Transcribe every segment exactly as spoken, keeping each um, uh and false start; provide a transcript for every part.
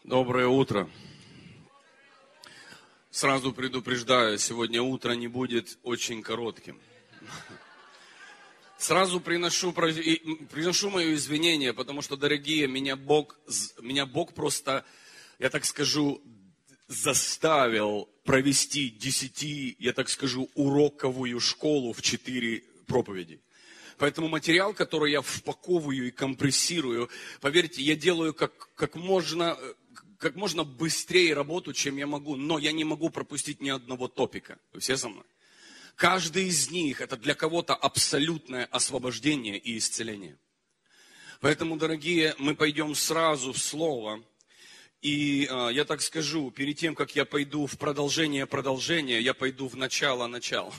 Доброе утро. Сразу предупреждаю, сегодня утро не будет очень коротким. Сразу приношу, приношу мое извинение, потому что, дорогие, меня Бог, меня Бог просто, я так скажу, заставил провести десяти, я так скажу, уроковую школу в четыре проповеди. Поэтому материал, который я впаковываю и компрессирую, поверьте, я делаю как, как можно... как можно быстрее работу, чем я могу, но я не могу пропустить ни одного топика. Вы все со мной? Каждый из них это для кого-то абсолютное освобождение и исцеление. Поэтому, дорогие, мы пойдем сразу в Слово. И э, я так скажу, перед тем, как я пойду в продолжение продолжения, я пойду в начало-начало.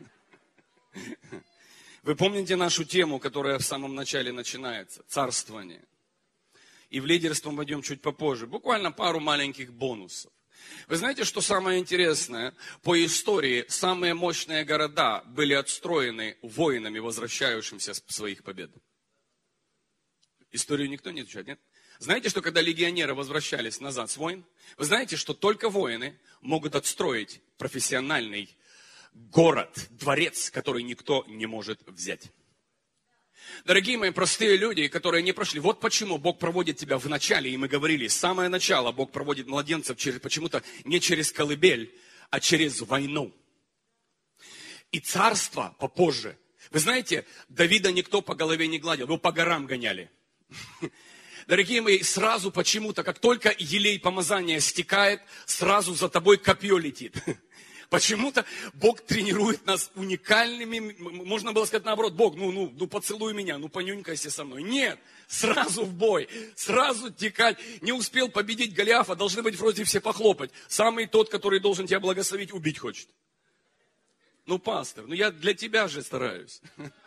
Вы помните нашу тему, которая в самом начале начинается? Царствование. И в лидерство мы пойдем чуть попозже. Буквально пару маленьких бонусов. Вы знаете, что самое интересное? По истории самые мощные города были отстроены воинами, возвращающимися с своих побед. Историю никто не изучает, нет? Знаете, что когда легионеры возвращались назад с войн, вы знаете, что только воины могут отстроить профессиональный город, дворец, который никто не может взять. Дорогие мои простые люди, которые не прошли, вот почему Бог проводит тебя в начале, и мы говорили, самое начало Бог проводит младенцев через, почему-то не через колыбель, а через войну. И царство попозже. Вы знаете, Давида никто по голове не гладил, его по горам гоняли. Дорогие мои, сразу почему-то, как только елей помазания стекает, сразу за тобой копье летит. Почему-то Бог тренирует нас уникальными, можно было сказать наоборот, Бог, ну, ну, ну поцелуй меня, ну понюнькайся со мной. Нет, сразу в бой, сразу текать. Не успел победить Голиафа, должны быть вроде все похлопать. Самый тот, который должен тебя благословить, убить хочет. Ну, пастор, ну я для тебя же стараюсь.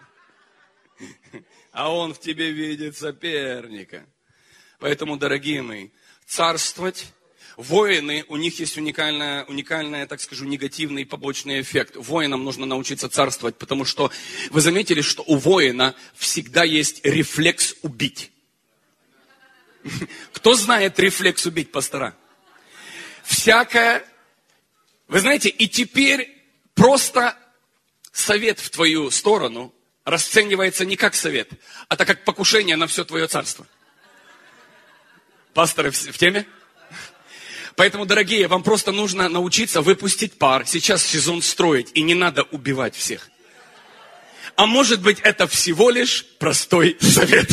А он в тебе видит соперника. Поэтому, дорогие мои, царствовать... Воины, у них есть уникальный, уникальный, так скажу, негативный побочный эффект. Воинам нужно научиться царствовать, потому что вы заметили, что у воина всегда есть рефлекс убить. Кто знает рефлекс убить, пастора? Всякое. Вы знаете, и теперь просто совет в твою сторону расценивается не как совет, а так как покушение на все твое царство. Пасторы в теме? Поэтому, дорогие, вам просто нужно научиться выпустить пар. Сейчас сезон строить, и не надо убивать всех. А может быть, это всего лишь простой совет.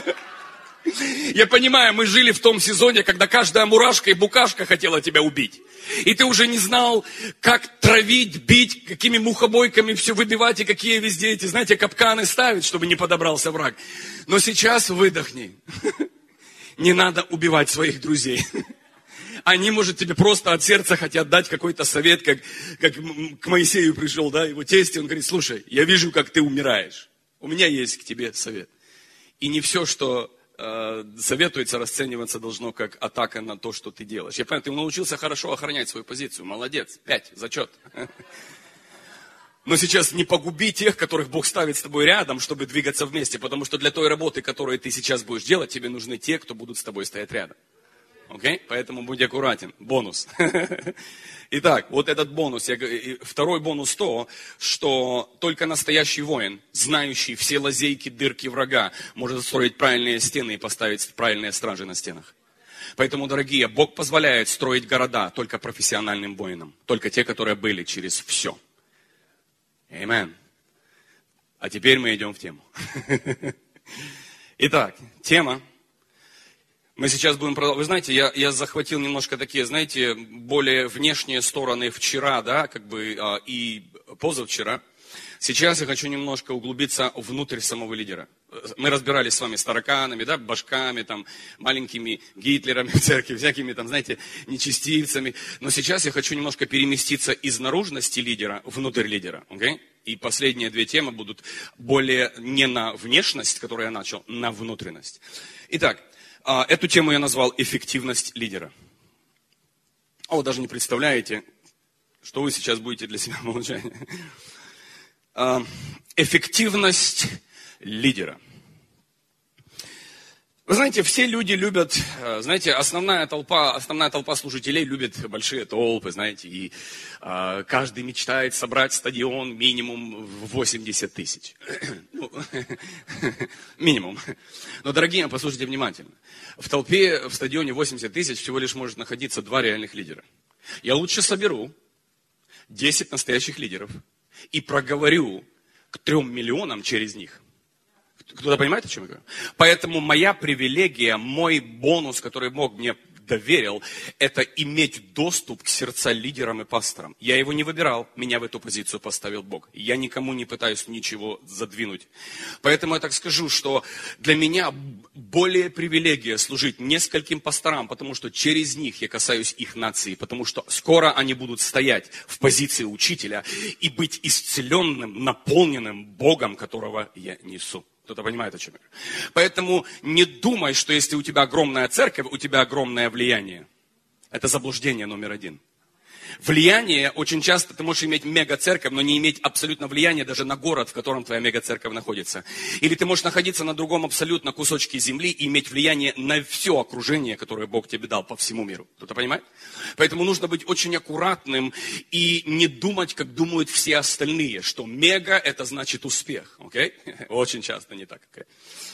Я понимаю, мы жили в том сезоне, когда каждая мурашка и букашка хотела тебя убить. И ты уже не знал, как травить, бить, какими мухобойками все выбивать, и какие везде эти, знаете, капканы ставить, чтобы не подобрался враг. Но сейчас выдохни. Не надо убивать своих друзей. Они, может, тебе просто от сердца хотят дать какой-то совет, как, как к Моисею пришел, да, его тесть, и он говорит, слушай, я вижу, как ты умираешь, у меня есть к тебе совет. И не все, что э, советуется, расцениваться должно как атака на то, что ты делаешь. Я понимаю, ты научился хорошо охранять свою позицию, молодец, пять, зачет. Но сейчас не погуби тех, которых Бог ставит с тобой рядом, чтобы двигаться вместе, потому что для той работы, которую ты сейчас будешь делать, тебе нужны те, кто будут с тобой стоять рядом. Окей? Okay? Поэтому будь аккуратен. Бонус. Итак, вот этот бонус. Я, второй бонус то, что только настоящий воин, знающий все лазейки, дырки врага, может строить правильные стены и поставить правильные стражи на стенах. Поэтому, дорогие, Бог позволяет строить города только профессиональным воинам. Только те, которые были через все. Аминь. А теперь мы идем в тему. Итак, тема. Мы сейчас будем продолжать. Вы знаете, я, я захватил немножко такие, знаете, более внешние стороны вчера, да, как бы, а, и позавчера. Сейчас я хочу немножко углубиться внутрь самого лидера. Мы разбирались с вами с тараканами, да, башками, там, маленькими Гитлерами в церкви, всякими там, знаете, нечестивцами. Но сейчас я хочу немножко переместиться из наружности лидера внутрь лидера, окей? И последние две темы будут более не на внешность, которую я начал, на внутренность. Итак, эту тему я назвал «Эффективность лидера». О, даже не представляете, что вы сейчас будете для себя получать. Эффективность лидера. Вы знаете, все люди любят, знаете, основная толпа, основная толпа служителей любит большие толпы, знаете, и э, каждый мечтает собрать стадион минимум в восемьдесят тысяч. Ну, минимум. Но, дорогие, послушайте внимательно. В толпе, в стадионе восемьдесят тысяч всего лишь может находиться два реальных лидера. Я лучше соберу десять настоящих лидеров и проговорю к трем миллионам через них. Кто-то понимает, о чем я говорю? Поэтому моя привилегия, мой бонус, который Бог мне доверил, это иметь доступ к сердца лидерам и пасторам. Я его не выбирал, меня в эту позицию поставил Бог. Я никому не пытаюсь ничего задвинуть. Поэтому я так скажу, что для меня более привилегия служить нескольким пасторам, потому что через них я касаюсь их нации, потому что скоро они будут стоять в позиции учителя и быть исцеленным, наполненным Богом, которого я несу. Кто-то понимает, о чем я говорю. Поэтому не думай, что если у тебя огромная церковь, у тебя огромное влияние. Это заблуждение номер один. Влияние, очень часто ты можешь иметь мега-церковь, но не иметь абсолютно влияния даже на город, в котором твоя мега-церковь находится. Или ты можешь находиться на другом абсолютно кусочке земли и иметь влияние на все окружение, которое Бог тебе дал по всему миру. Кто-то понимает? Поэтому нужно быть очень аккуратным и не думать, как думают все остальные, что мега это значит успех. Okay? Очень часто не так. Okay?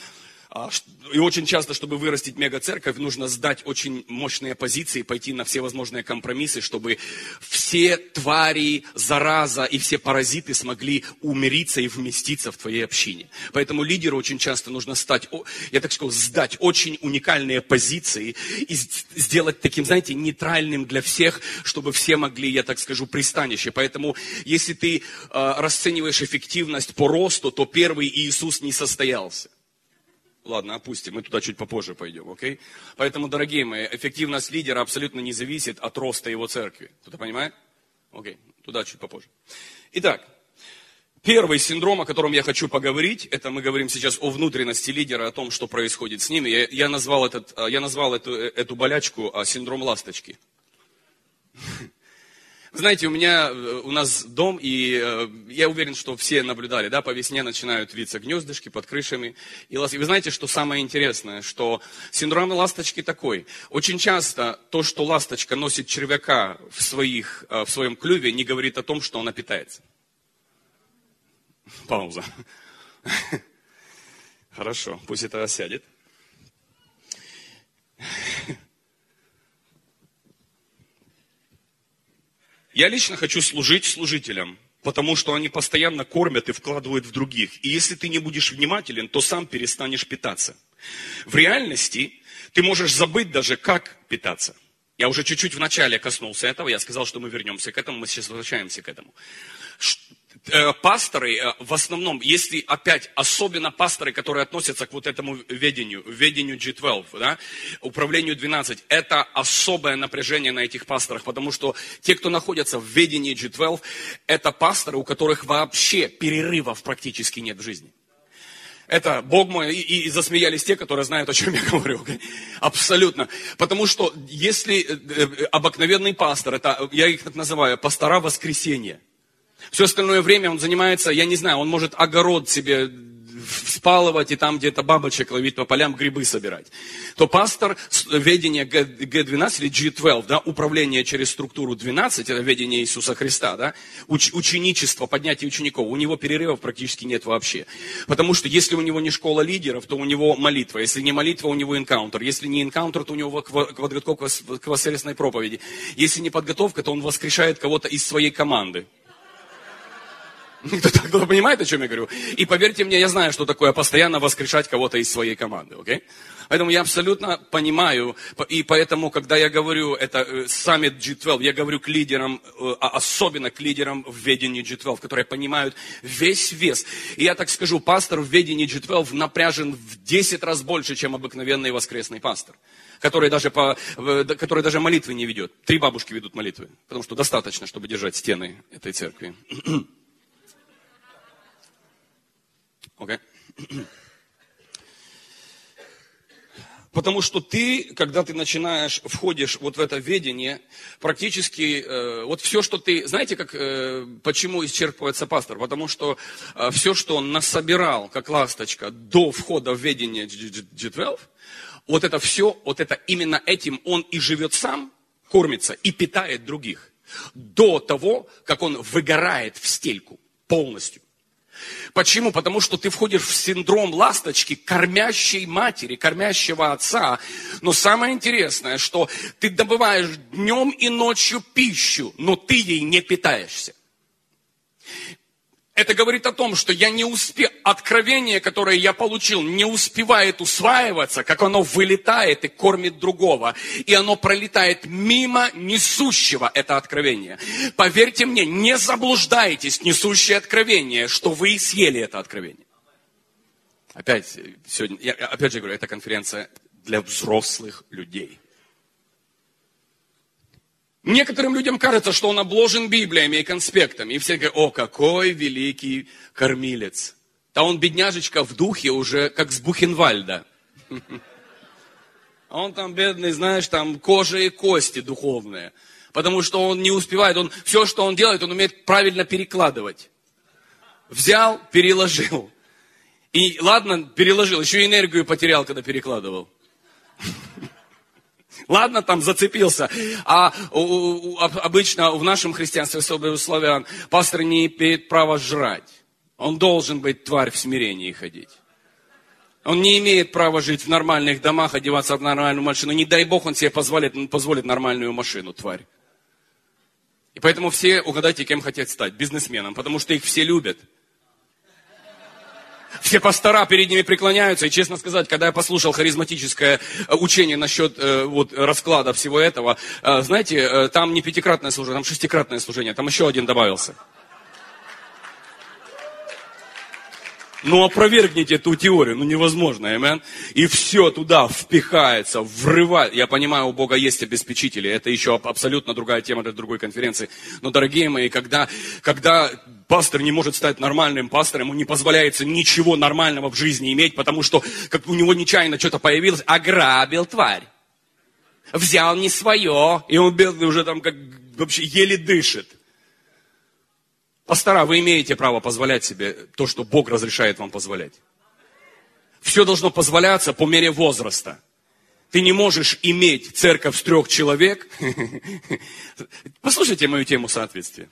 И очень часто, чтобы вырастить мега-церковь, нужно сдать очень мощные позиции, пойти на все возможные компромиссы, чтобы все твари, зараза и все паразиты смогли умириться и вместиться в твоей общине. Поэтому лидеру очень часто нужно стать, я так скажу, сдать очень уникальные позиции и сделать таким, знаете, нейтральным для всех, чтобы все могли, я так скажу, пристанище. Поэтому, если ты э, расцениваешь эффективность по росту, то первый Иисус не состоялся. Ладно, опустим, мы туда чуть попозже пойдем, окей? Поэтому, дорогие мои, эффективность лидера абсолютно не зависит от роста его церкви. Кто-то понимает? Окей, туда чуть попозже. Итак, первый синдром, о котором я хочу поговорить, это мы говорим сейчас о внутренности лидера, о том, что происходит с ними. Я, я назвал, этот, я назвал эту, эту болячку синдром ласточки. Знаете, у меня, у нас дом, и э, я уверен, что все наблюдали, да, по весне начинают виться гнездышки под крышами. И, лас... и вы знаете, что самое интересное, что синдром ласточки такой. Очень часто то, что ласточка носит червяка в, своих, э, в своем клюве, не говорит о том, что она питается. Пауза. Хорошо, пусть это осядет. Я лично хочу служить служителям, потому что они постоянно кормят и вкладывают в других. И если ты не будешь внимателен, то сам перестанешь питаться. В реальности ты можешь забыть даже, как питаться. Я уже чуть-чуть вначале коснулся этого, я сказал, что мы вернемся к этому, мы сейчас возвращаемся к этому. Пасторы, в основном, если опять, особенно пасторы, которые относятся к вот этому ведению, ведению джи двенадцать, да, управлению двенадцать, это особое напряжение на этих пасторах, потому что те, кто находятся в ведении джи двенадцать, это пасторы, у которых вообще перерывов практически нет в жизни. Это, Бог мой, и, и засмеялись те, которые знают, о чем я говорю. Абсолютно. Потому что если обыкновенный пастор, это, я их так называю, пастора воскресенья. Все остальное время он занимается, я не знаю, он может огород себе вспалывать и там где-то бабочек ловить по полям, грибы собирать. То пастор ведения джи двенадцать или джи двенадцать, да, управление через структуру двенадцать, это ведение Иисуса Христа, да, уч, ученичество, поднятие учеников, у него перерывов практически нет вообще. Потому что если у него не школа лидеров, то у него молитва. Если не молитва, у него энкаунтер. Если не энкаунтер, то у него подготовка к воскресной проповеди. Если не подготовка, то он воскрешает кого-то из своей команды. Кто-то понимает, о чем я говорю? И поверьте мне, я знаю, что такое постоянно воскрешать кого-то из своей команды. Okay? Поэтому я абсолютно понимаю, и поэтому, когда я говорю, это саммит джи двенадцать, я говорю к лидерам, особенно к лидерам в ведении джи двенадцать, которые понимают весь вес. И я так скажу, пастор в ведении джи двенадцать напряжен в десять раз больше, чем обыкновенный воскресный пастор, который даже, по, который даже молитвы не ведет. Три бабушки ведут молитвы, потому что достаточно, чтобы держать стены этой церкви. Okay. Потому что ты, когда ты начинаешь, входишь вот в это ведение, практически э, вот все, что ты, знаете, как, э, почему исчерпывается пастор? Потому что э, все, что он насобирал, как ласточка, до входа в ведение джи двенадцать, вот это все, вот это именно этим он и живет сам, кормится и питает других. До того, как он выгорает в стельку полностью. Почему? Потому что ты входишь в синдром ласточки, кормящей матери, кормящего отца. Но самое интересное, что ты добываешь днем и ночью пищу, но ты ей не питаешься. Это говорит о том, что я не успел, откровение, которое я получил, не успевает усваиваться, как оно вылетает и кормит другого. И оно пролетает мимо несущего это откровение. Поверьте мне, не заблуждайтесь, несущее откровение, что вы съели это откровение. Опять, сегодня, я, опять же говорю, это конференция для взрослых людей. Некоторым людям кажется, что он обложен Библиями и конспектами. И все говорят, о, какой великий кормилец. Да он, бедняжечка, в духе уже как с Бухенвальда. А он там бедный, знаешь, там кожа и кости духовные. Потому что он не успевает. Он, все, что он делает, он умеет правильно перекладывать. Взял, переложил. И ладно, переложил, еще энергию потерял, когда перекладывал. Ладно, там зацепился. А у, у, обычно в нашем христианстве, особенно у славян, пастор не имеет права жрать. Он должен быть тварь в смирении ходить. Он не имеет права жить в нормальных домах, одеваться в нормальную машину. Не дай Бог, он себе позволит, позволит нормальную машину, тварь. И поэтому все, угадайте, кем хотят стать? Бизнесменом, потому что их все любят. Все пастора перед ними преклоняются. И честно сказать, когда я послушал харизматическое учение насчет э, вот, расклада всего этого, э, знаете, э, там не пятикратное служение, там шестикратное служение, там еще один добавился. Ну, опровергните эту теорию, ну, невозможно, амен. И все туда впихается, врывает. Я понимаю, у Бога есть обеспечители, это еще абсолютно другая тема для другой конференции. Но, дорогие мои, когда, когда пастор не может стать нормальным пастором, ему не позволяется ничего нормального в жизни иметь, потому что как у него нечаянно что-то появилось, ограбил тварь. Взял не свое, и он бедный уже там как вообще еле дышит. Пастора, вы имеете право позволять себе то, что Бог разрешает вам позволять. Все должно позволяться по мере возраста. Ты не можешь иметь церковь с трех человек. Послушайте мою тему соответствия.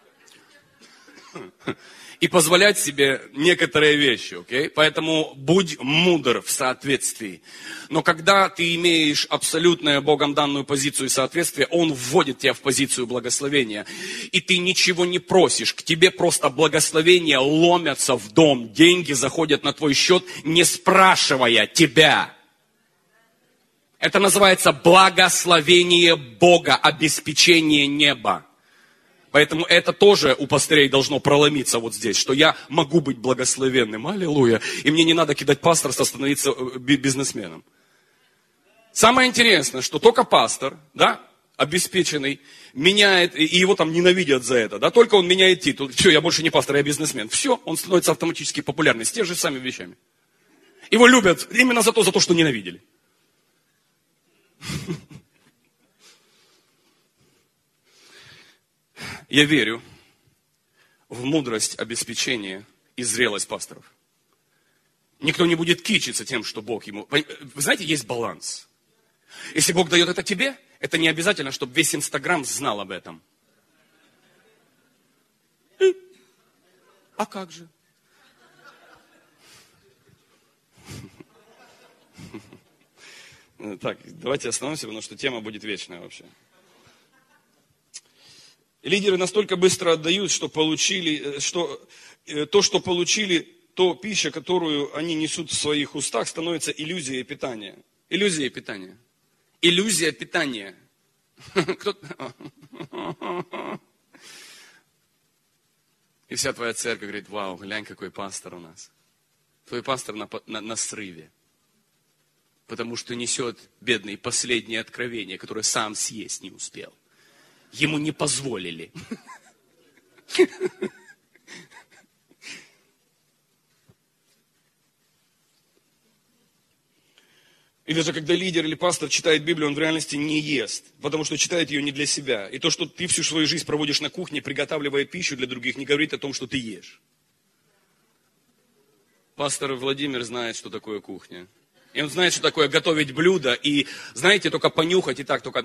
И позволять себе некоторые вещи, окей? Поэтому будь мудр в соответствии. Но когда ты имеешь абсолютную Богом данную позицию соответствия, Он вводит тебя в позицию благословения. И ты ничего не просишь, к тебе просто благословения ломятся в дом, деньги заходят на твой счет, не спрашивая тебя. Это называется благословение Бога, обеспечение неба. Поэтому это тоже у пастырей должно проломиться вот здесь, что я могу быть благословенным, аллилуйя, и мне не надо кидать пасторство, становиться бизнесменом. Самое интересное, что только пастор, да, обеспеченный, меняет, и его там ненавидят за это, да, только он меняет титул, все, я больше не пастор, я бизнесмен, все, он становится автоматически популярным, с теми же самыми вещами. Его любят именно за то, за то, что ненавидели. Я верю в мудрость обеспечения и зрелость пасторов. Никто не будет кичиться тем, что Бог ему... Вы знаете, есть баланс. Если Бог дает это тебе, это не обязательно, чтобы весь Инстаграм знал об этом. А как же? Так, давайте остановимся, потому что тема будет вечная вообще. Лидеры настолько быстро отдают, что получили, что то, что получили, то пища, которую они несут в своих устах, становится иллюзией питания. Иллюзией питания. Иллюзия питания. И вся твоя церковь говорит, вау, глянь, какой пастор у нас. Твой пастор на, на, на срыве. Потому что несет, бедный, последнее откровение, которое сам съесть не успел. Ему не позволили. И даже когда лидер или пастор читает Библию, он в реальности не ест, потому что читает ее не для себя. И то, что ты всю свою жизнь проводишь на кухне, приготавливая пищу для других, не говорит о том, что ты ешь. Пастор Владимир знает, что такое кухня. И он знает, что такое готовить блюдо, и, знаете, только понюхать, и так, только...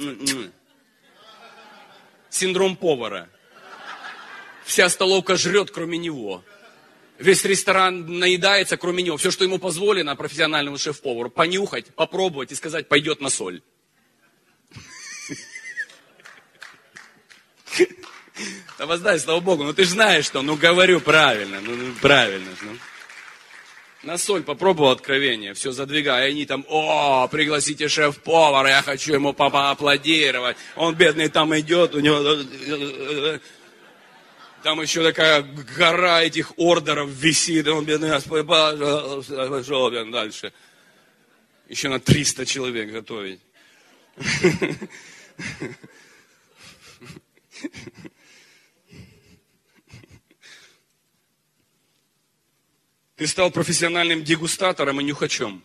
Синдром повара. Вся столовка жрет, кроме него. Весь ресторан наедается, кроме него. Все, что ему позволено профессиональному шеф-повару, понюхать, попробовать и сказать, пойдет на соль. Да воздай, слава Богу, ну ты же знаешь, что, ну говорю правильно, ну правильно. Ну. На соль попробовал откровение, все задвигая, и они там, о, пригласите шеф-повара, я хочу ему поаплодировать. Он бедный там идет, у него... Там еще такая гора этих ордеров висит, и он бедный, пошел дальше. Еще на триста человек готовить. Ты стал профессиональным дегустатором и нюхачом.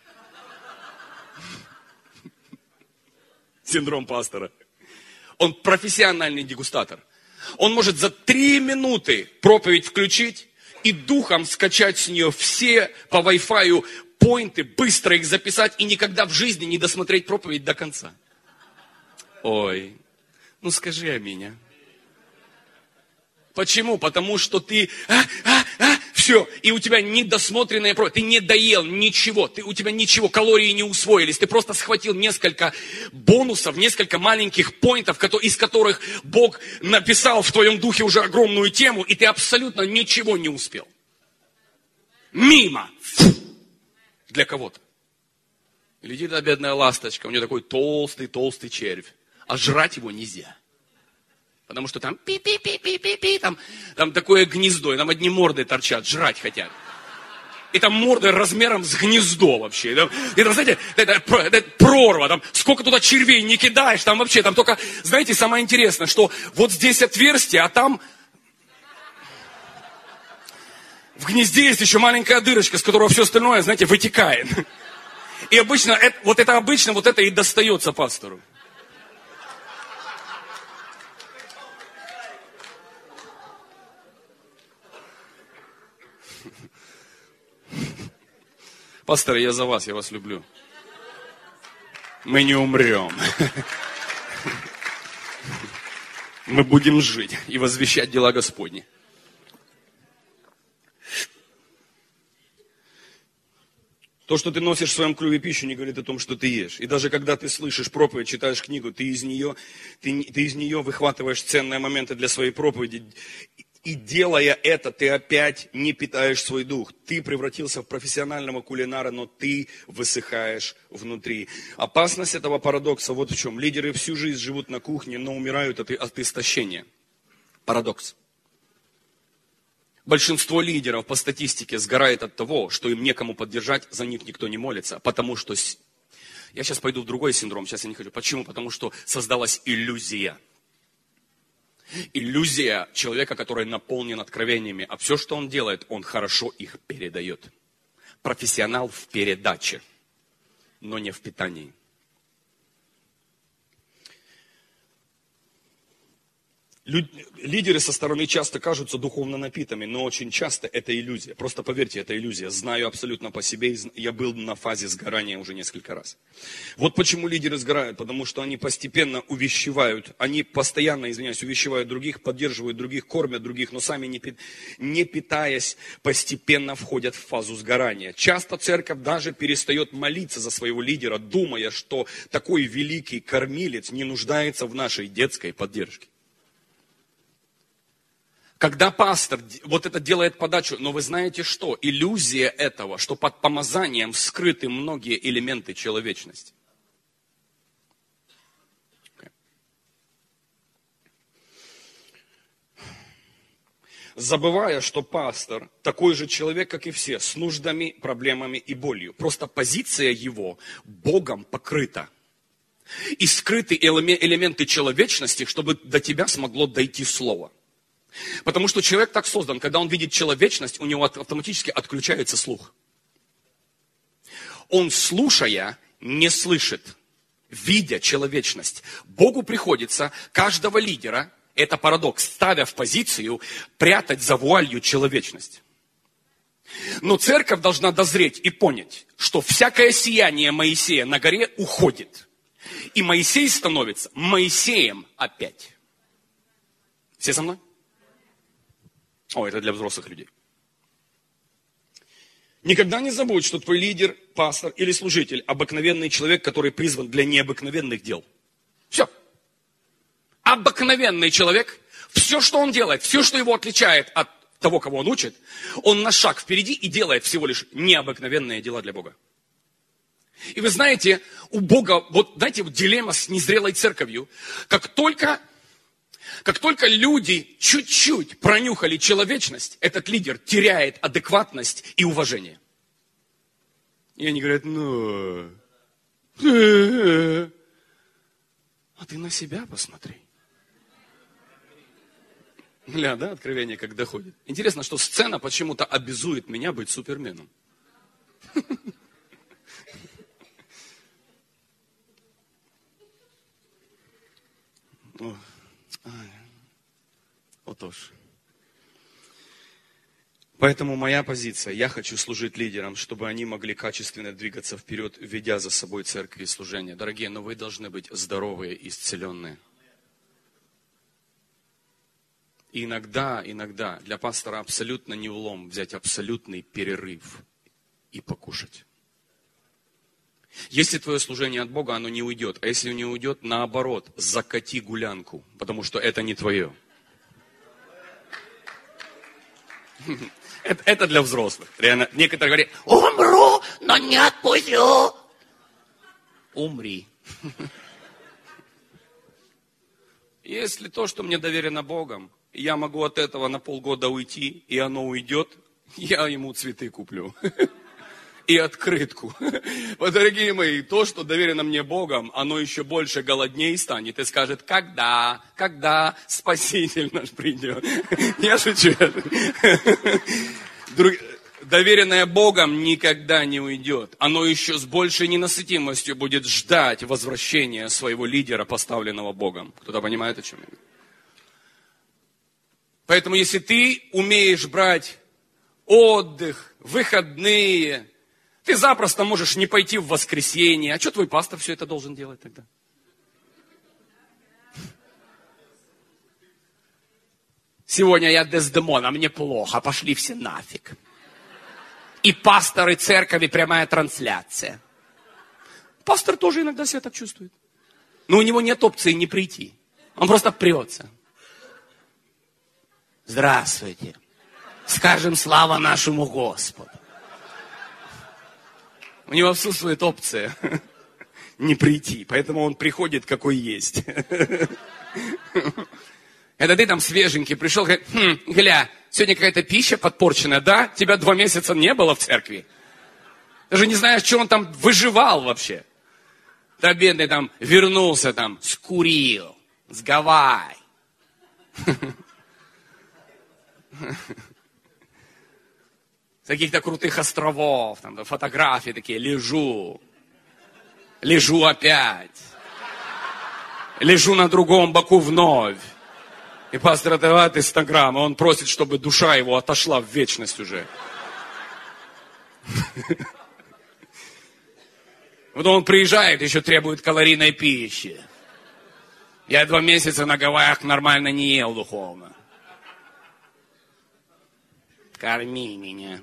Синдром пастора. Он профессиональный дегустатор. Он может за три минуты проповедь включить и духом скачать с нее все по Wi-Fi поинты, быстро их записать и никогда в жизни не досмотреть проповедь до конца. Ой, ну скажи аминь. А? Почему? Потому что ты... А, а, а, все, и у тебя недосмотренная проповедь, ты не доел ничего, ты, у тебя ничего, калории не усвоились, ты просто схватил несколько бонусов, несколько маленьких поинтов, из которых Бог написал в твоем духе уже огромную тему, и ты абсолютно ничего не успел. Мимо. Фу. Для кого-то. Летит эта бедная ласточка, у нее такой толстый-толстый червь, а жрать его нельзя. Потому что там пи-пи-пи-пи-пи-пи, там, там такое гнездо, и там одни морды торчат, жрать хотят. И там морды размером с гнездо вообще. И там, и там знаете, это, это прорва, там сколько туда червей не кидаешь, там вообще, там только, знаете, самое интересное, что вот здесь отверстие, а там в гнезде есть еще маленькая дырочка, с которого все остальное, знаете, вытекает. И обычно, это, вот это обычно, вот это и достается пастору. Пастор, я за вас, я вас люблю. Мы не умрем. Мы будем жить и возвещать дела Господни. То, что ты носишь в своем клюве пищу, не говорит о том, что ты ешь. И даже когда ты слышишь проповедь, читаешь книгу, ты из нее, ты, ты из нее выхватываешь ценные моменты для своей проповеди. И делая это, ты опять не питаешь свой дух. Ты превратился в профессионального кулинара, но ты высыхаешь внутри. Опасность этого парадокса вот в чем. Лидеры всю жизнь живут на кухне, но умирают от, от истощения. Парадокс. Большинство лидеров по статистике сгорает от того, что им некому поддержать, за них никто не молится. Потому что... Я сейчас пойду в другой синдром, сейчас я не хочу. Почему? Потому что создалась иллюзия. Иллюзия человека, который наполнен откровениями, а все, что он делает, он хорошо их передает. Профессионал в передаче, но не в питании. Лидеры со стороны часто кажутся духовно напитыми, но очень часто это иллюзия. Просто поверьте, это иллюзия. Знаю абсолютно по себе, я был на фазе сгорания уже несколько раз. Вот почему лидеры сгорают, потому что они постепенно увещевают, они постоянно, извиняюсь, увещевают других, поддерживают других, кормят других, но сами не, не питаясь, постепенно входят в фазу сгорания. Часто церковь даже перестает молиться за своего лидера, думая, что такой великий кормилец не нуждается в нашей детской поддержке. Когда пастор вот это делает подачу, но вы знаете что? Иллюзия этого, что под помазанием скрыты многие элементы человечности. Забывая, что пастор такой же человек, как и все, с нуждами, проблемами и болью. Просто позиция его Богом покрыта. И скрыты элементы человечности, чтобы до тебя смогло дойти слово. Потому что человек так создан, когда он видит человечность, у него автоматически отключается слух. Он, слушая, не слышит, видя человечность. Богу приходится каждого лидера, это парадокс, ставя в позицию, прятать за вуалью человечность. Но церковь должна дозреть и понять, что всякое сияние Моисея на горе уходит. И Моисей становится Моисеем опять. Все со мной? О, это для взрослых людей. Никогда не забудь, что твой лидер, пастор или служитель – обыкновенный человек, который призван для необыкновенных дел. Все. Обыкновенный человек, все, что он делает, все, что его отличает от того, кого он учит, он на шаг впереди и делает всего лишь необыкновенные дела для Бога. И вы знаете, у Бога, вот знаете, вот дилемма с незрелой церковью, как только, как только люди чуть-чуть пронюхали человечность, этот лидер теряет адекватность и уважение. И они говорят, ну, а ты на себя посмотри. Ля, да, откровение как доходит. Интересно, что сцена почему-то обязует меня быть суперменом. Отож. Поэтому моя позиция, я хочу служить лидерам, чтобы они могли качественно двигаться вперед, ведя за собой церковь и служение. Дорогие, но вы должны быть здоровые, исцеленные. И иногда, иногда для пастора абсолютно не влом взять абсолютный перерыв и покушать. Если твое служение от Бога, оно не уйдет. А если не уйдет, наоборот, закати гулянку, потому что это не твое. Это, это для взрослых. Реально, некоторые говорят, умру, но не отпущу. Умри. Если то, что мне доверено Богом, я могу от этого на полгода уйти, и оно уйдет, я ему цветы куплю. И открытку. Вот, дорогие мои, то, что доверено мне Богом, оно еще больше голодней станет и скажет, когда, когда Спаситель наш придет. Я шучу. Доверенное Богом никогда не уйдет. Оно еще с большей ненасытимостью будет ждать возвращения своего лидера, поставленного Богом. Кто-то понимает, о чем я говорю? Поэтому, если ты умеешь брать отдых, выходные, ты запросто можешь не пойти в воскресенье. А что твой пастор все это должен делать тогда? Сегодня я Дездемона, мне плохо, пошли все нафиг. И пасторы церкви, прямая трансляция. Пастор тоже иногда себя так чувствует. Но у него нет опции не прийти. Он просто прется. Здравствуйте. Скажем слава нашему Господу. У него отсутствует опция не прийти, поэтому он приходит, какой есть. Это ты там свеженький пришел, говорит, хм, гля, сегодня какая-то пища подпорченная, да? Тебя два месяца не было в церкви. Даже не знаешь, что он там выживал вообще. Да бедный там вернулся там, скурил, с Гавайи. С каких-то крутых островов, там, да, фотографии такие, лежу, лежу опять, лежу на другом боку вновь. И пастор отдавает Инстаграм, и он просит, чтобы душа его отошла в вечность уже. Потом он приезжает, еще требует калорийной пищи. Я два месяца на Гавайях нормально не ел духовно. Корми меня.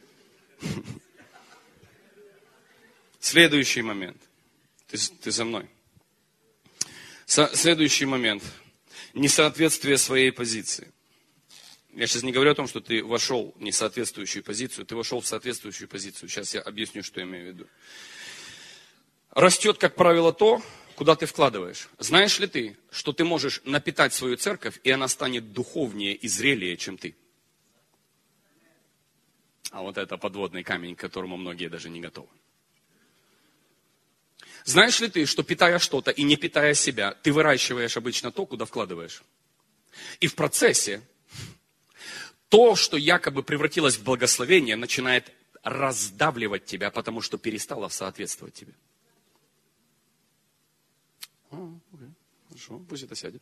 Следующий момент. Ты, ты за мной. Со, следующий момент. Несоответствие своей позиции. Я сейчас не говорю о том, что ты вошел в несоответствующую позицию, ты вошел в соответствующую позицию. Сейчас я объясню, что я имею в виду. Растет, как правило, то, куда ты вкладываешь. Знаешь ли ты, что ты можешь напитать свою церковь, и она станет духовнее и зрелее, чем ты? А вот это подводный камень, к которому многие даже не готовы. Знаешь ли ты, что питая что-то и не питая себя, ты выращиваешь обычно то, куда вкладываешь? И в процессе то, что якобы превратилось в благословение, начинает раздавливать тебя, потому что перестала соответствовать тебе. А, окей. Хорошо, пусть это сядет.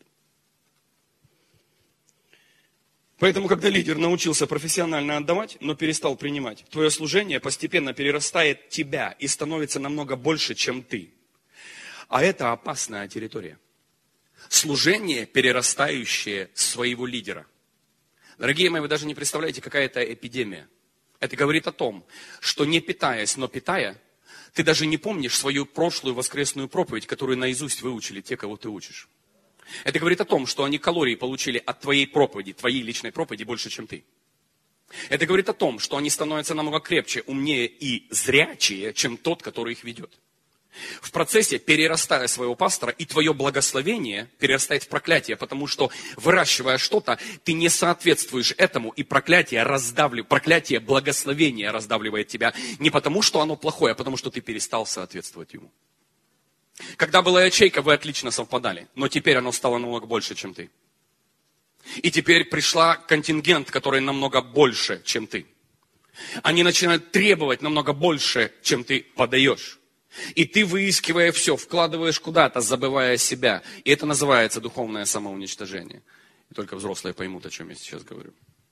Поэтому, когда лидер научился профессионально отдавать, но перестал принимать, твое служение постепенно перерастает тебя и становится намного больше, чем ты. А это опасная территория. Служение, перерастающее своего лидера. Дорогие мои, вы даже не представляете, какая это эпидемия. Это говорит о том, что не питаясь, но питая, ты даже не помнишь свою прошлую воскресную проповедь, которую наизусть выучили те, кого ты учишь. Это говорит о том, что они калории получили от твоей проповеди, твоей личной проповеди больше, чем ты. Это говорит о том, что они становятся намного крепче, умнее и зрячее, чем тот, который их ведет. В процессе, перерастая своего пастора, и твое благословение перерастает в проклятие, потому что, выращивая что-то, ты не соответствуешь этому, и проклятие раздавливает, проклятие благословения раздавливает тебя не потому, что оно плохое, а потому, что ты перестал соответствовать ему. Когда была ячейка, вы отлично совпадали, но теперь оно стало намного больше, чем ты. И теперь пришла контингент, который намного больше, чем ты. Они начинают требовать намного больше, чем ты подаешь. И ты, выискивая все, вкладываешь куда-то, забывая себя. И это называется духовное самоуничтожение. И только взрослые поймут, о чем я сейчас говорю.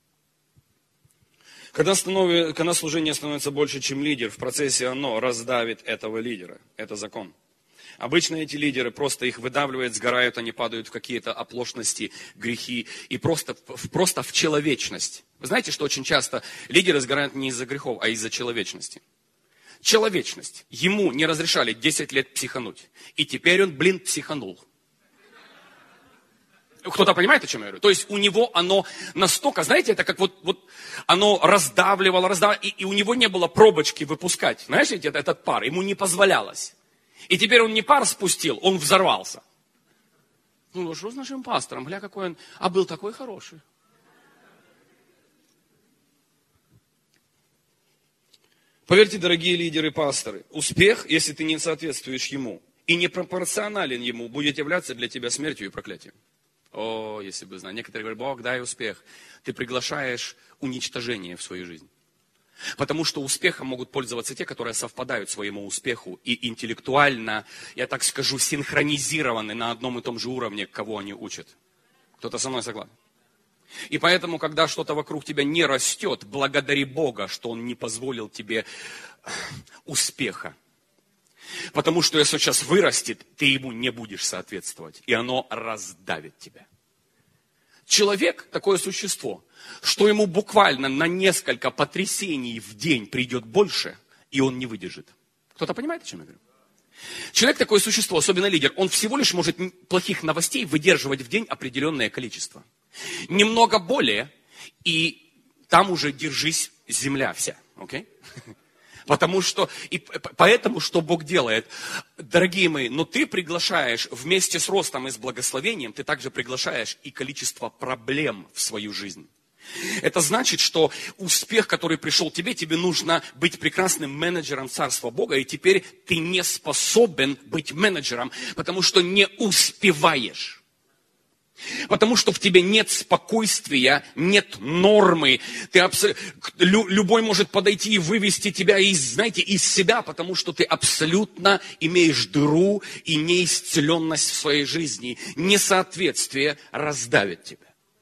Когда, станов... Когда служение становится больше, чем лидер, в процессе оно раздавит этого лидера. Это закон. Обычно эти лидеры просто их выдавливают, сгорают, они падают в какие-то оплошности, грехи и просто, просто в человечность. Вы знаете, что очень часто лидеры сгорают не из-за грехов, а из-за человечности. Человечность. Ему не разрешали десять лет психануть. И теперь он, блин, психанул. Кто-то понимает, о чем я говорю? То есть у него оно настолько, знаете, это как вот, вот оно раздавливало, раздавливало, и, и у него не было пробочки выпускать. Знаете, это, этот пар, ему не позволялось. И теперь он не пар спустил, он взорвался. Ну, что с нашим пастором? Бля, какой он, а был такой хороший. Поверьте, дорогие лидеры и пасторы, успех, если ты не соответствуешь ему и не пропорционален ему, будет являться для тебя смертью и проклятием. О, если бы знали. Некоторые говорят, Бог, дай успех. Ты приглашаешь уничтожение в свою жизнь. Потому что успехом могут пользоваться те, которые совпадают своему успеху и интеллектуально, я так скажу, синхронизированы на одном и том же уровне, кого они учат. Кто-то со мной согласен? И поэтому, когда что-то вокруг тебя не растет, благодари Бога, что Он не позволил тебе успеха. Потому что если сейчас вырастет, ты ему не будешь соответствовать, и оно раздавит тебя. Человек такое существо, что ему буквально на несколько потрясений в день придет больше, и он не выдержит. Кто-то понимает, о чем я говорю? Человек такое существо, особенно лидер, он всего лишь может плохих новостей выдерживать в день определенное количество. Немного более, и там уже держись земля вся. Okay? Потому что, и поэтому, что Бог делает, дорогие мои, но ты приглашаешь вместе с ростом и с благословением, ты также приглашаешь и количество проблем в свою жизнь. Это значит, что успех, который пришел тебе, тебе нужно быть прекрасным менеджером Царства Бога, и теперь ты не способен быть менеджером, потому что не успеваешь. Потому что в тебе нет спокойствия, нет нормы. Ты абс... Любой может подойти и вывести тебя из, знаете, из себя, потому что ты абсолютно имеешь дыру и неисцеленность в своей жизни. Несоответствие раздавит тебя.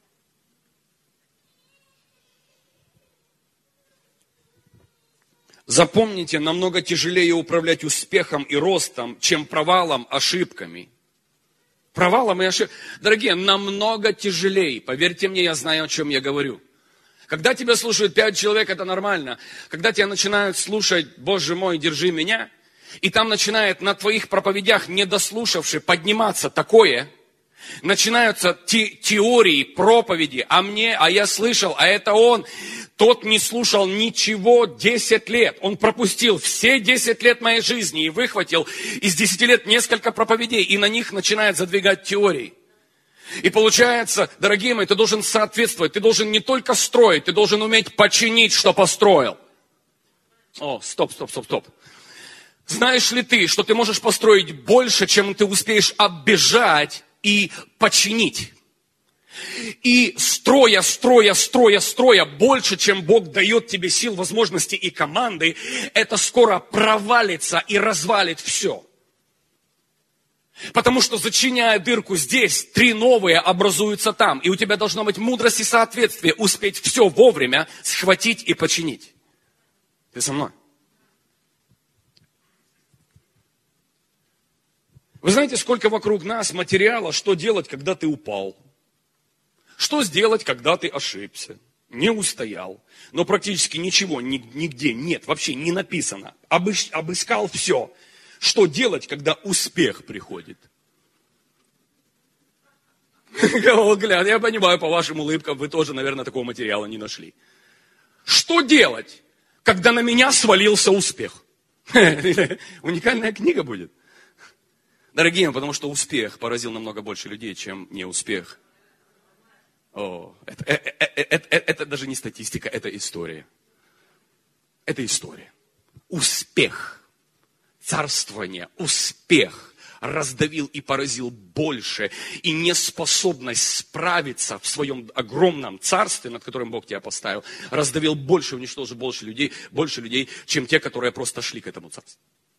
Запомните, намного тяжелее управлять успехом и ростом, чем провалом, ошибками. Провалом и ошибками. Дорогие, намного тяжелее. Поверьте мне, я знаю, о чем я говорю. Когда тебя слушают пять человек, это нормально. Когда тебя начинают слушать, Боже мой, держи меня, и там начинает на твоих проповедях, не дослушавши, подниматься такое, начинаются те, теории, проповеди, а мне, а я слышал, а это он. Тот не слушал ничего десять лет. Он пропустил все десять лет моей жизни и выхватил из десяти лет несколько проповедей, и на них начинает задвигать теории. И получается, дорогие мои, ты должен соответствовать, ты должен не только строить, ты должен уметь починить, что построил. О, стоп, стоп, стоп, стоп. Знаешь ли ты, что ты можешь построить больше, чем ты успеешь оббежать и починить? И строя, строя, строя, строя больше, чем Бог дает тебе сил, возможностей и команды, это скоро провалится и развалит все. Потому что, зачиняя дырку здесь, три новые образуются там. И у тебя должна быть мудрость и соответствие, успеть все вовремя схватить и починить. Ты со мной? Вы знаете, сколько вокруг нас материала, что делать, когда ты упал? Что сделать, когда ты ошибся? Не устоял. Но практически ничего нигде нет, вообще не написано. Обыш, обыскал все. Что делать, когда успех приходит? Я понимаю, по вашим улыбкам, вы тоже, наверное, такого материала не нашли. Что делать, когда на меня свалился успех? Уникальная книга будет. Дорогие, потому что успех поразил намного больше людей, чем неуспех. О, это, это, это, это, это даже не статистика, это история. Это история. Успех. Царствование, успех раздавил и поразил больше, и неспособность справиться в своем огромном царстве, над которым Бог тебя поставил, раздавил больше, уничтожил больше людей, больше людей, чем те, которые просто шли к этому царству.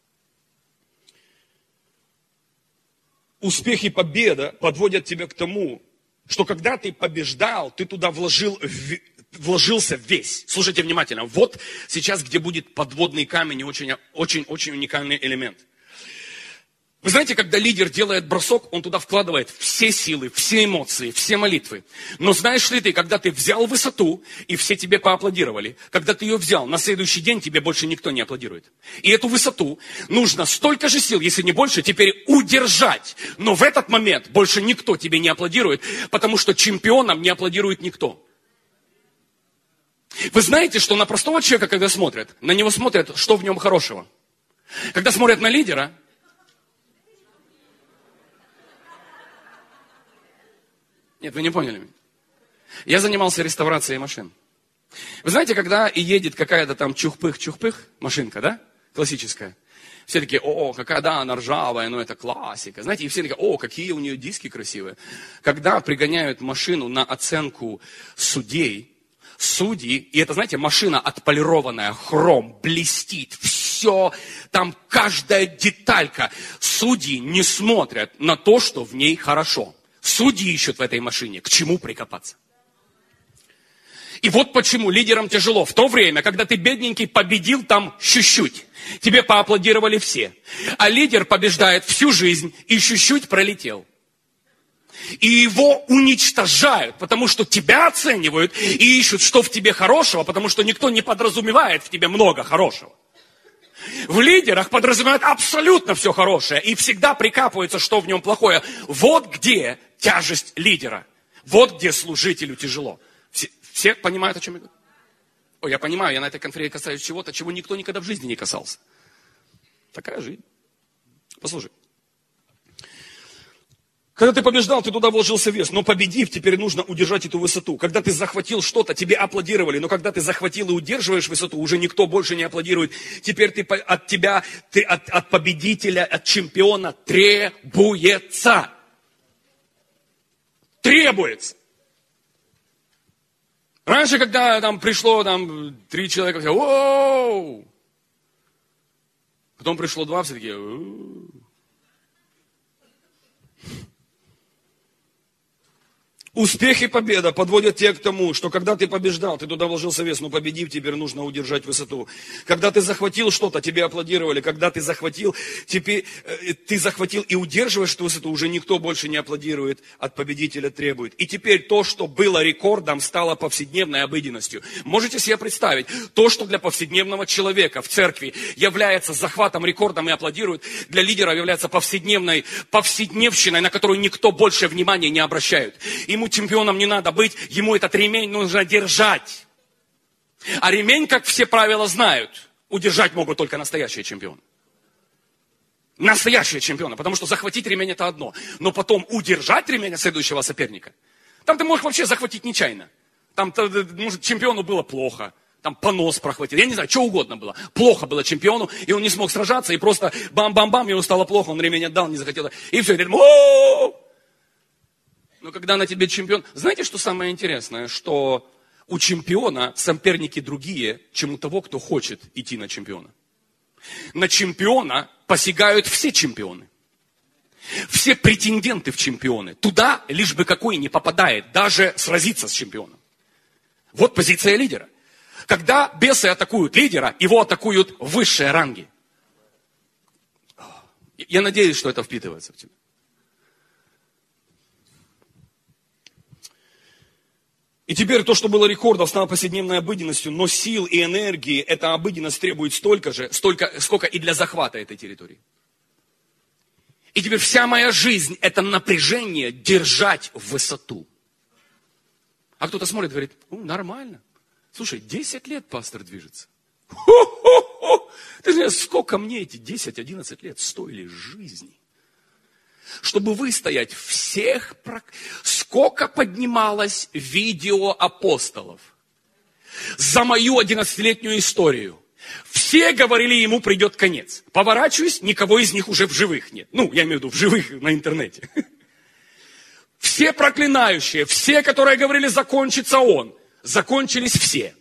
Успех и победа подводят тебя к тому, что когда ты побеждал, ты туда вложил вложился весь. Слушайте внимательно. Вот сейчас, где будет подводный камень и очень, очень, очень уникальный элемент. Вы знаете, когда лидер делает бросок, он туда вкладывает все силы, все эмоции, все молитвы. Но знаешь ли ты, когда ты взял высоту, и все тебе поаплодировали, когда ты ее взял, на следующий день тебе больше никто не аплодирует. И эту высоту нужно столько же сил, если не больше, теперь удержать. Но в этот момент больше никто тебе не аплодирует, потому что чемпионам не аплодирует никто. Вы знаете, что на простого человека, когда смотрят, на него смотрят, что в нем хорошего. Когда смотрят на лидера, нет, вы не поняли меня. Я занимался реставрацией машин. Вы знаете, когда и едет какая-то там чухпых-чухпых машинка, да, классическая, все такие, о, какая, да, она ржавая, ну это классика. Знаете, и все такие, о, какие у нее диски красивые. Когда пригоняют машину на оценку судей, судьи, и это, знаете, машина отполированная, хром, блестит, все, там каждая деталька. Судьи не смотрят на то, что в ней хорошо. Судьи ищут в этой машине, к чему прикопаться. И вот почему лидерам тяжело. В то время, когда ты, бедненький, победил там чуть-чуть, тебе поаплодировали все. А лидер побеждает всю жизнь и чуть-чуть пролетел. И его уничтожают, потому что тебя оценивают и ищут, что в тебе хорошего, потому что никто не подразумевает в тебе много хорошего. В лидерах подразумевают абсолютно все хорошее и всегда прикапывается, что в нем плохое. Вот где тяжесть лидера. Вот где служителю тяжело. Все, все понимают, о чем я говорю? Ой, я понимаю, я на этой конференции касаюсь чего-то, чего никто никогда в жизни не касался. Такая жизнь. Послушай. Когда ты побеждал, ты туда вложился вес, но победив, теперь нужно удержать эту высоту. Когда ты захватил что-то, тебе аплодировали, но когда ты захватил и удерживаешь высоту, уже никто больше не аплодирует. Теперь ты, от тебя, ты, от, от победителя, от чемпиона требуется. Требуется. Раньше, когда там пришло там, три человека, все, оу! Потом пришло два, все такие, оу! Успех и победа подводят тебя к тому, что когда ты побеждал, ты туда вложился вес, но победив, теперь нужно удержать высоту. Когда ты захватил что-то, тебе аплодировали. Когда ты захватил, теперь, э, ты захватил и удерживаешь эту высоту, уже никто больше не аплодирует, от победителя требует. И теперь то, что было рекордом, стало повседневной обыденностью. Можете себе представить, то, что для повседневного человека в церкви является захватом, рекордом и аплодирует, для лидера является повседневной, повседневщиной, на которую никто больше внимания не обращает. Ему чемпионом не надо быть, ему этот ремень нужно держать. А ремень, как все правила знают, удержать могут только настоящие чемпионы. Настоящие чемпионы, потому что захватить ремень это одно, но потом удержать ремень от следующего соперника. Там ты можешь вообще захватить нечаянно. Там, может, чемпиону было плохо, там понос прохватил, я не знаю, что угодно было. Плохо было чемпиону, и он не смог сражаться, и просто бам-бам-бам, ему стало плохо, он ремень отдал, не захотел. И все, и говорит, о-о-о! Но когда на тебе чемпион... Знаете, что самое интересное? Что у чемпиона соперники другие, чем у того, кто хочет идти на чемпиона. На чемпиона посягают все чемпионы. Все претенденты в чемпионы. Туда лишь бы какой не попадает, даже сразиться с чемпионом. Вот позиция лидера. Когда бесы атакуют лидера, его атакуют высшие ранги. Я надеюсь, что это впитывается в тебя. И теперь то, что было рекордом, стало повседневной обыденностью, но сил и энергии эта обыденность требует столько же, столько, сколько и для захвата этой территории. И теперь вся моя жизнь – это напряжение держать высоту. А кто-то смотрит и говорит, ну, нормально. Слушай, десять лет пастор движется. Хо-хо-хо! Ты знаешь, сколько мне эти десять-одиннадцать лет стоили жизни? Чтобы выстоять всех, сколько поднималось видео апостолов за мою одиннадцатилетнюю историю. Все говорили, ему придет конец. Поворачиваюсь, никого из них уже в живых нет. Ну, я имею в виду, в живых на интернете. Все проклинающие, все, которые говорили, закончится он, закончились все.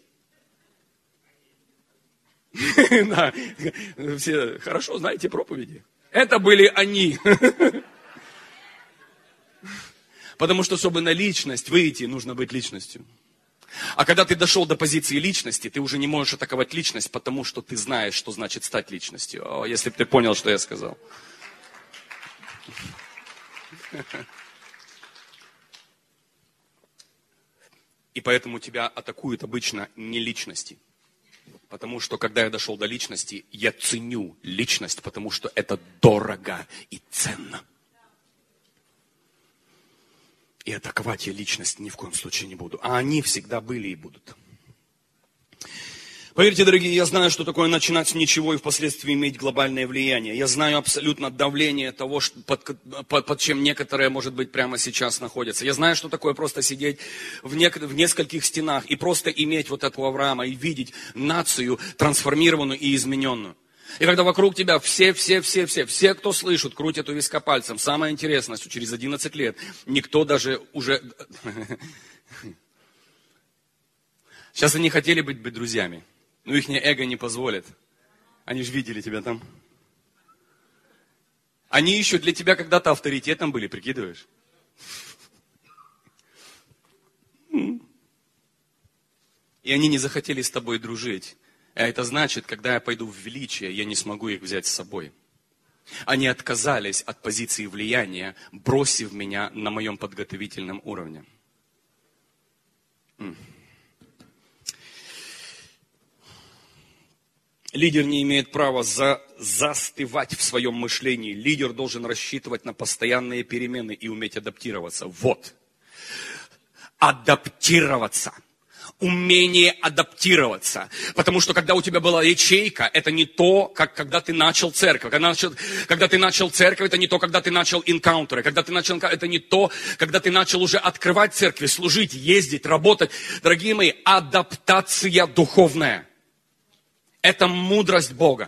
Все хорошо знаете проповеди. Это были они. Потому что, чтобы на личность выйти, нужно быть личностью. А когда ты дошел до позиции личности, ты уже не можешь атаковать личность, потому что ты знаешь, что значит стать личностью. О, если бы ты понял, что я сказал. И поэтому тебя атакуют обычно не личности. Потому что, когда я дошел до личности, я ценю личность, потому что это дорого и ценно. И атаковать я личность ни в коем случае не буду. А они всегда были и будут. Поверьте, дорогие, я знаю, что такое начинать с ничего и впоследствии иметь глобальное влияние. Я знаю абсолютно давление того, что, под, под, под чем некоторые, может быть, прямо сейчас находятся. Я знаю, что такое просто сидеть в, нек, в нескольких стенах и просто иметь вот этого Авраама и видеть нацию трансформированную и измененную. И когда вокруг тебя все, все, все, все, все, кто слышит, крутят у виска пальцем. Самое интересное, что через одиннадцать лет никто даже уже... Сейчас они хотели быть, быть друзьями, но их эго не позволит. Они же видели тебя там. Они еще для тебя когда-то авторитетом были, прикидываешь? И они не захотели с тобой дружить. А это значит, когда я пойду в величие, я не смогу их взять с собой. Они отказались от позиции влияния, бросив меня на моем подготовительном уровне. Лидер не имеет права за, застывать в своем мышлении. Лидер должен рассчитывать на постоянные перемены и уметь адаптироваться. Вот. Адаптироваться. Умение адаптироваться. Потому что когда у тебя была ячейка, это не то, как когда ты начал церковь. Когда, начал, когда ты начал церковь, это не то, когда ты начал инкаунтеры. Когда ты начал, это не то, когда ты начал уже открывать церкви, служить, ездить, работать. Дорогие мои, адаптация духовная. Это мудрость Бога.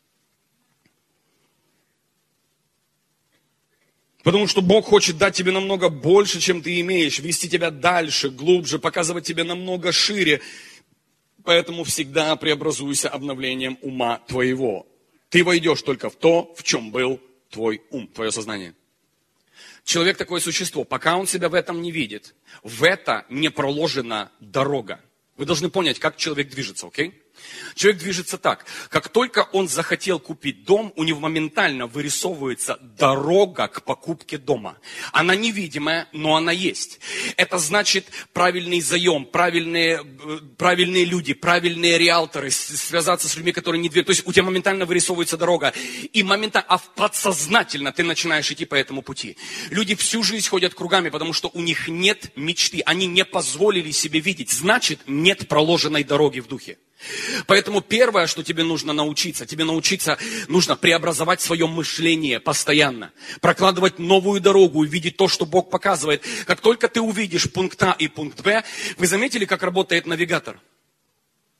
Потому что Бог хочет дать тебе намного больше, чем ты имеешь, вести тебя дальше, глубже, показывать тебе намного шире. Поэтому всегда преобразуйся обновлением ума твоего. Ты войдешь только в то, в чем был твой ум, твое сознание. Человек такое существо, пока он себя в этом не видит, в это не проложена дорога. Вы должны понять, как человек движется, окей? Человек движется так. Как только он захотел купить дом, у него моментально вырисовывается дорога к покупке дома. Она невидимая, но она есть. Это значит правильный заем, правильные, правильные люди, правильные риэлторы, связаться с людьми, которые не двигаются. То есть у тебя моментально вырисовывается дорога. И моментально, а подсознательно ты начинаешь идти по этому пути. Люди всю жизнь ходят кругами, потому что у них нет мечты. Они не позволили себе видеть. Значит, нет проложенной дороги в духе. Поэтому первое, что тебе нужно научиться, тебе научиться, нужно преобразовать свое мышление постоянно, прокладывать новую дорогу, видеть то, что Бог показывает. Как только ты увидишь пункт А и пункт Б, вы заметили, как работает навигатор?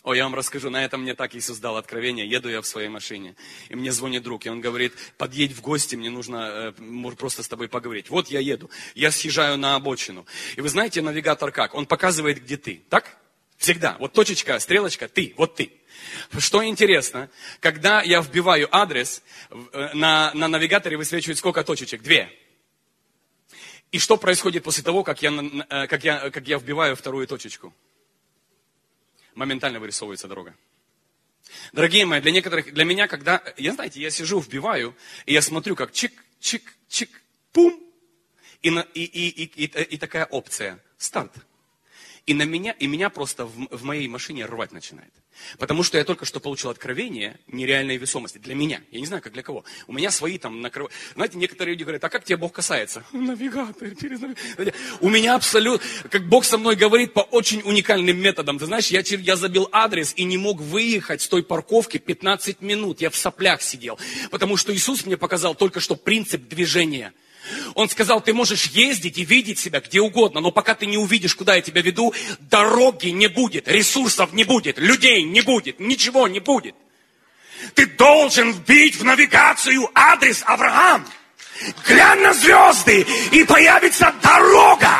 О, я вам расскажу, на этом мне так Иисус дал откровение. Еду я в своей машине, и мне звонит друг, и он говорит, подъедь в гости, мне нужно э, просто с тобой поговорить. Вот я еду, я съезжаю на обочину. И вы знаете, навигатор как? Он показывает, где ты, так? Всегда. Вот точечка, стрелочка, ты, вот ты. Что интересно, когда я вбиваю адрес, на, на навигаторе высвечивает сколько точечек? Две. И что происходит после того, как я, как я, как я вбиваю вторую точечку? Моментально вырисовывается дорога. Дорогие мои, для некоторых, для меня, когда, я знаете, я сижу, вбиваю, и я смотрю, как чик, чик, чик, пум, и, на, и, и, и, и, и такая опция, старт. И на меня, и меня просто в, в моей машине рвать начинает. Потому что я только что получил откровение нереальной весомости. Для меня. Я не знаю, как для кого. У меня свои там накрывают. Знаете, некоторые люди говорят, а как тебя Бог касается? Навигатор, через навигатор. У меня абсолютно, как Бог со мной говорит по очень уникальным методам. Ты знаешь, я, я забил адрес и не мог выехать с той парковки пятнадцать минут. Я в соплях сидел. Потому что Иисус мне показал только что принцип движения. Он сказал, ты можешь ездить и видеть себя где угодно, но пока ты не увидишь, куда я тебя веду, дороги не будет, ресурсов не будет, людей не будет, ничего не будет. Ты должен вбить в навигацию адрес Авраам. Глянь на звезды, и появится дорога.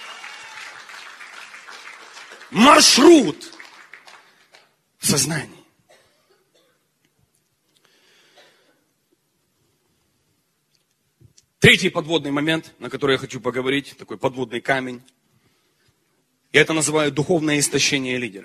Маршрут в сознании. Третий подводный момент, на который я хочу поговорить, такой подводный камень. Я это называю духовное истощение лидера.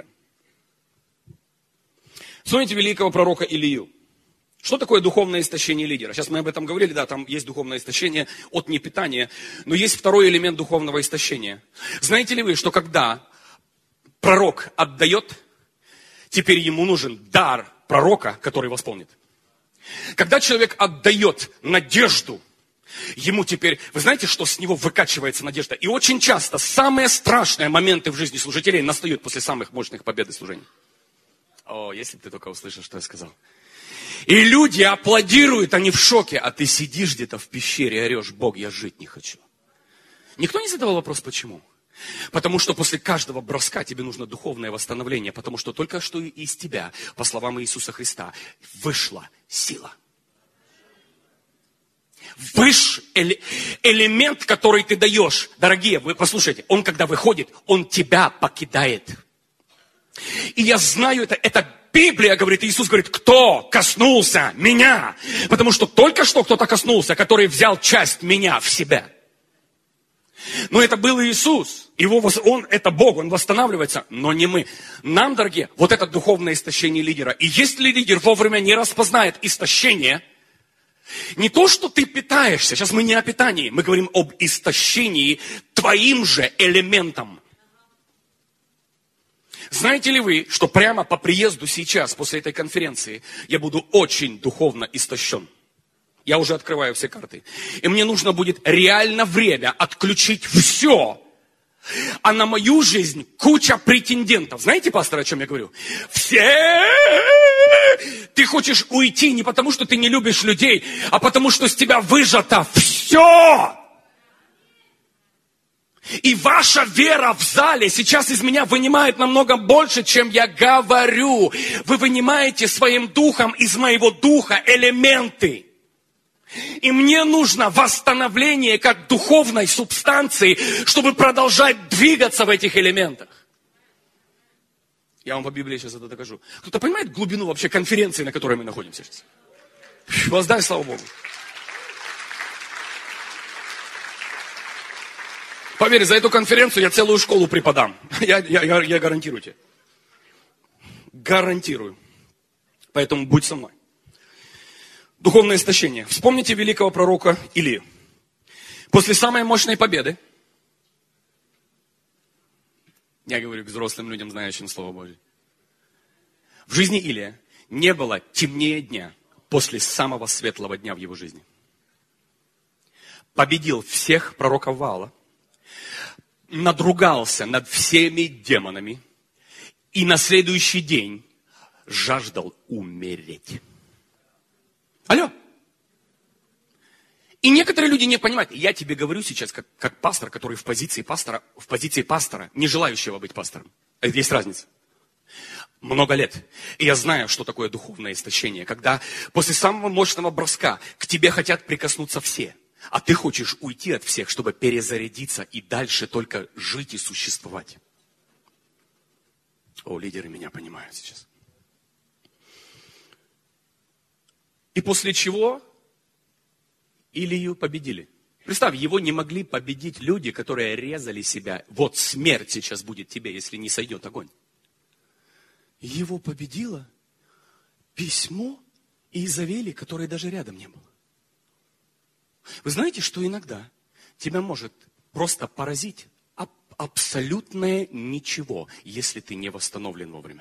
Вспомните великого пророка Илию. Что такое духовное истощение лидера? Сейчас мы об этом говорили, да, там есть духовное истощение от непитания, но есть второй элемент духовного истощения. Знаете ли вы, что когда пророк отдает, теперь ему нужен дар пророка, который восполнит. Когда человек отдает надежду, ему теперь, вы знаете, что с него выкачивается надежда? И очень часто самые страшные моменты в жизни служителей настают после самых мощных побед и служений. О, если бы ты только услышал, что я сказал. И люди аплодируют, они в шоке, а ты сидишь где-то в пещере, орешь, Бог, я жить не хочу. Никто не задавал вопрос, почему? Потому что после каждого броска тебе нужно духовное восстановление, потому что только что из тебя, по словам Иисуса Христа, вышла сила. Выш, эле, элемент, который ты даешь, дорогие, вы послушайте, он когда выходит, он тебя покидает. И я знаю это, это Библия говорит, Иисус говорит, кто коснулся меня? Потому что только что кто-то коснулся, который взял часть меня в себя. Но это был Иисус, его, он, это Бог, он восстанавливается, но не мы. Нам, дорогие, вот это духовное истощение лидера. И если лидер вовремя не распознает истощение, не то, что ты питаешься, сейчас мы не о питании, мы говорим об истощении твоим же элементом. Знаете ли вы, что прямо по приезду сейчас, после этой конференции, я буду очень духовно истощен? Я уже открываю все карты. И мне нужно будет реально время отключить все. А на мою жизнь куча претендентов. Знаете, пастор, о чем я говорю? Все... Ты хочешь уйти не потому, что ты не любишь людей, а потому, что с тебя выжато все. И ваша вера в зале сейчас из меня вынимает намного больше, чем я говорю. Вы вынимаете своим духом из моего духа элементы. И мне нужно восстановление как духовной субстанции, чтобы продолжать двигаться в этих элементах. Я вам по Библии сейчас это докажу. Кто-то понимает глубину вообще конференции, на которой мы находимся сейчас? Воздай слава Богу. Поверь, за эту конференцию я целую школу преподам. Я, я, я, я гарантирую тебе. Гарантирую. Поэтому будь со мной. Духовное истощение. Вспомните великого пророка Илию. После самой мощной победы, я говорю к взрослым людям, знающим Слово Божье, в жизни Илия не было темнее дня после самого светлого дня в его жизни. Победил всех пророков Ваала, надругался над всеми демонами и на следующий день жаждал умереть. Алло. И некоторые люди не понимают. Я тебе говорю сейчас, как, как пастор, который в позиции пастора, в позиции пастора, не желающего быть пастором. Есть разница. Много лет. И я знаю, что такое духовное истощение, когда после самого мощного броска к тебе хотят прикоснуться все, а ты хочешь уйти от всех, чтобы перезарядиться и дальше только жить и существовать. О, лидеры меня понимают сейчас. И после чего Илию победили. Представь, его не могли победить люди, которые резали себя. Вот смерть сейчас будет тебе, если не сойдет огонь. Его победило письмо Иезавели, которое даже рядом не было. Вы знаете, что иногда тебя может просто поразить аб- абсолютное ничего, если ты не восстановлен вовремя.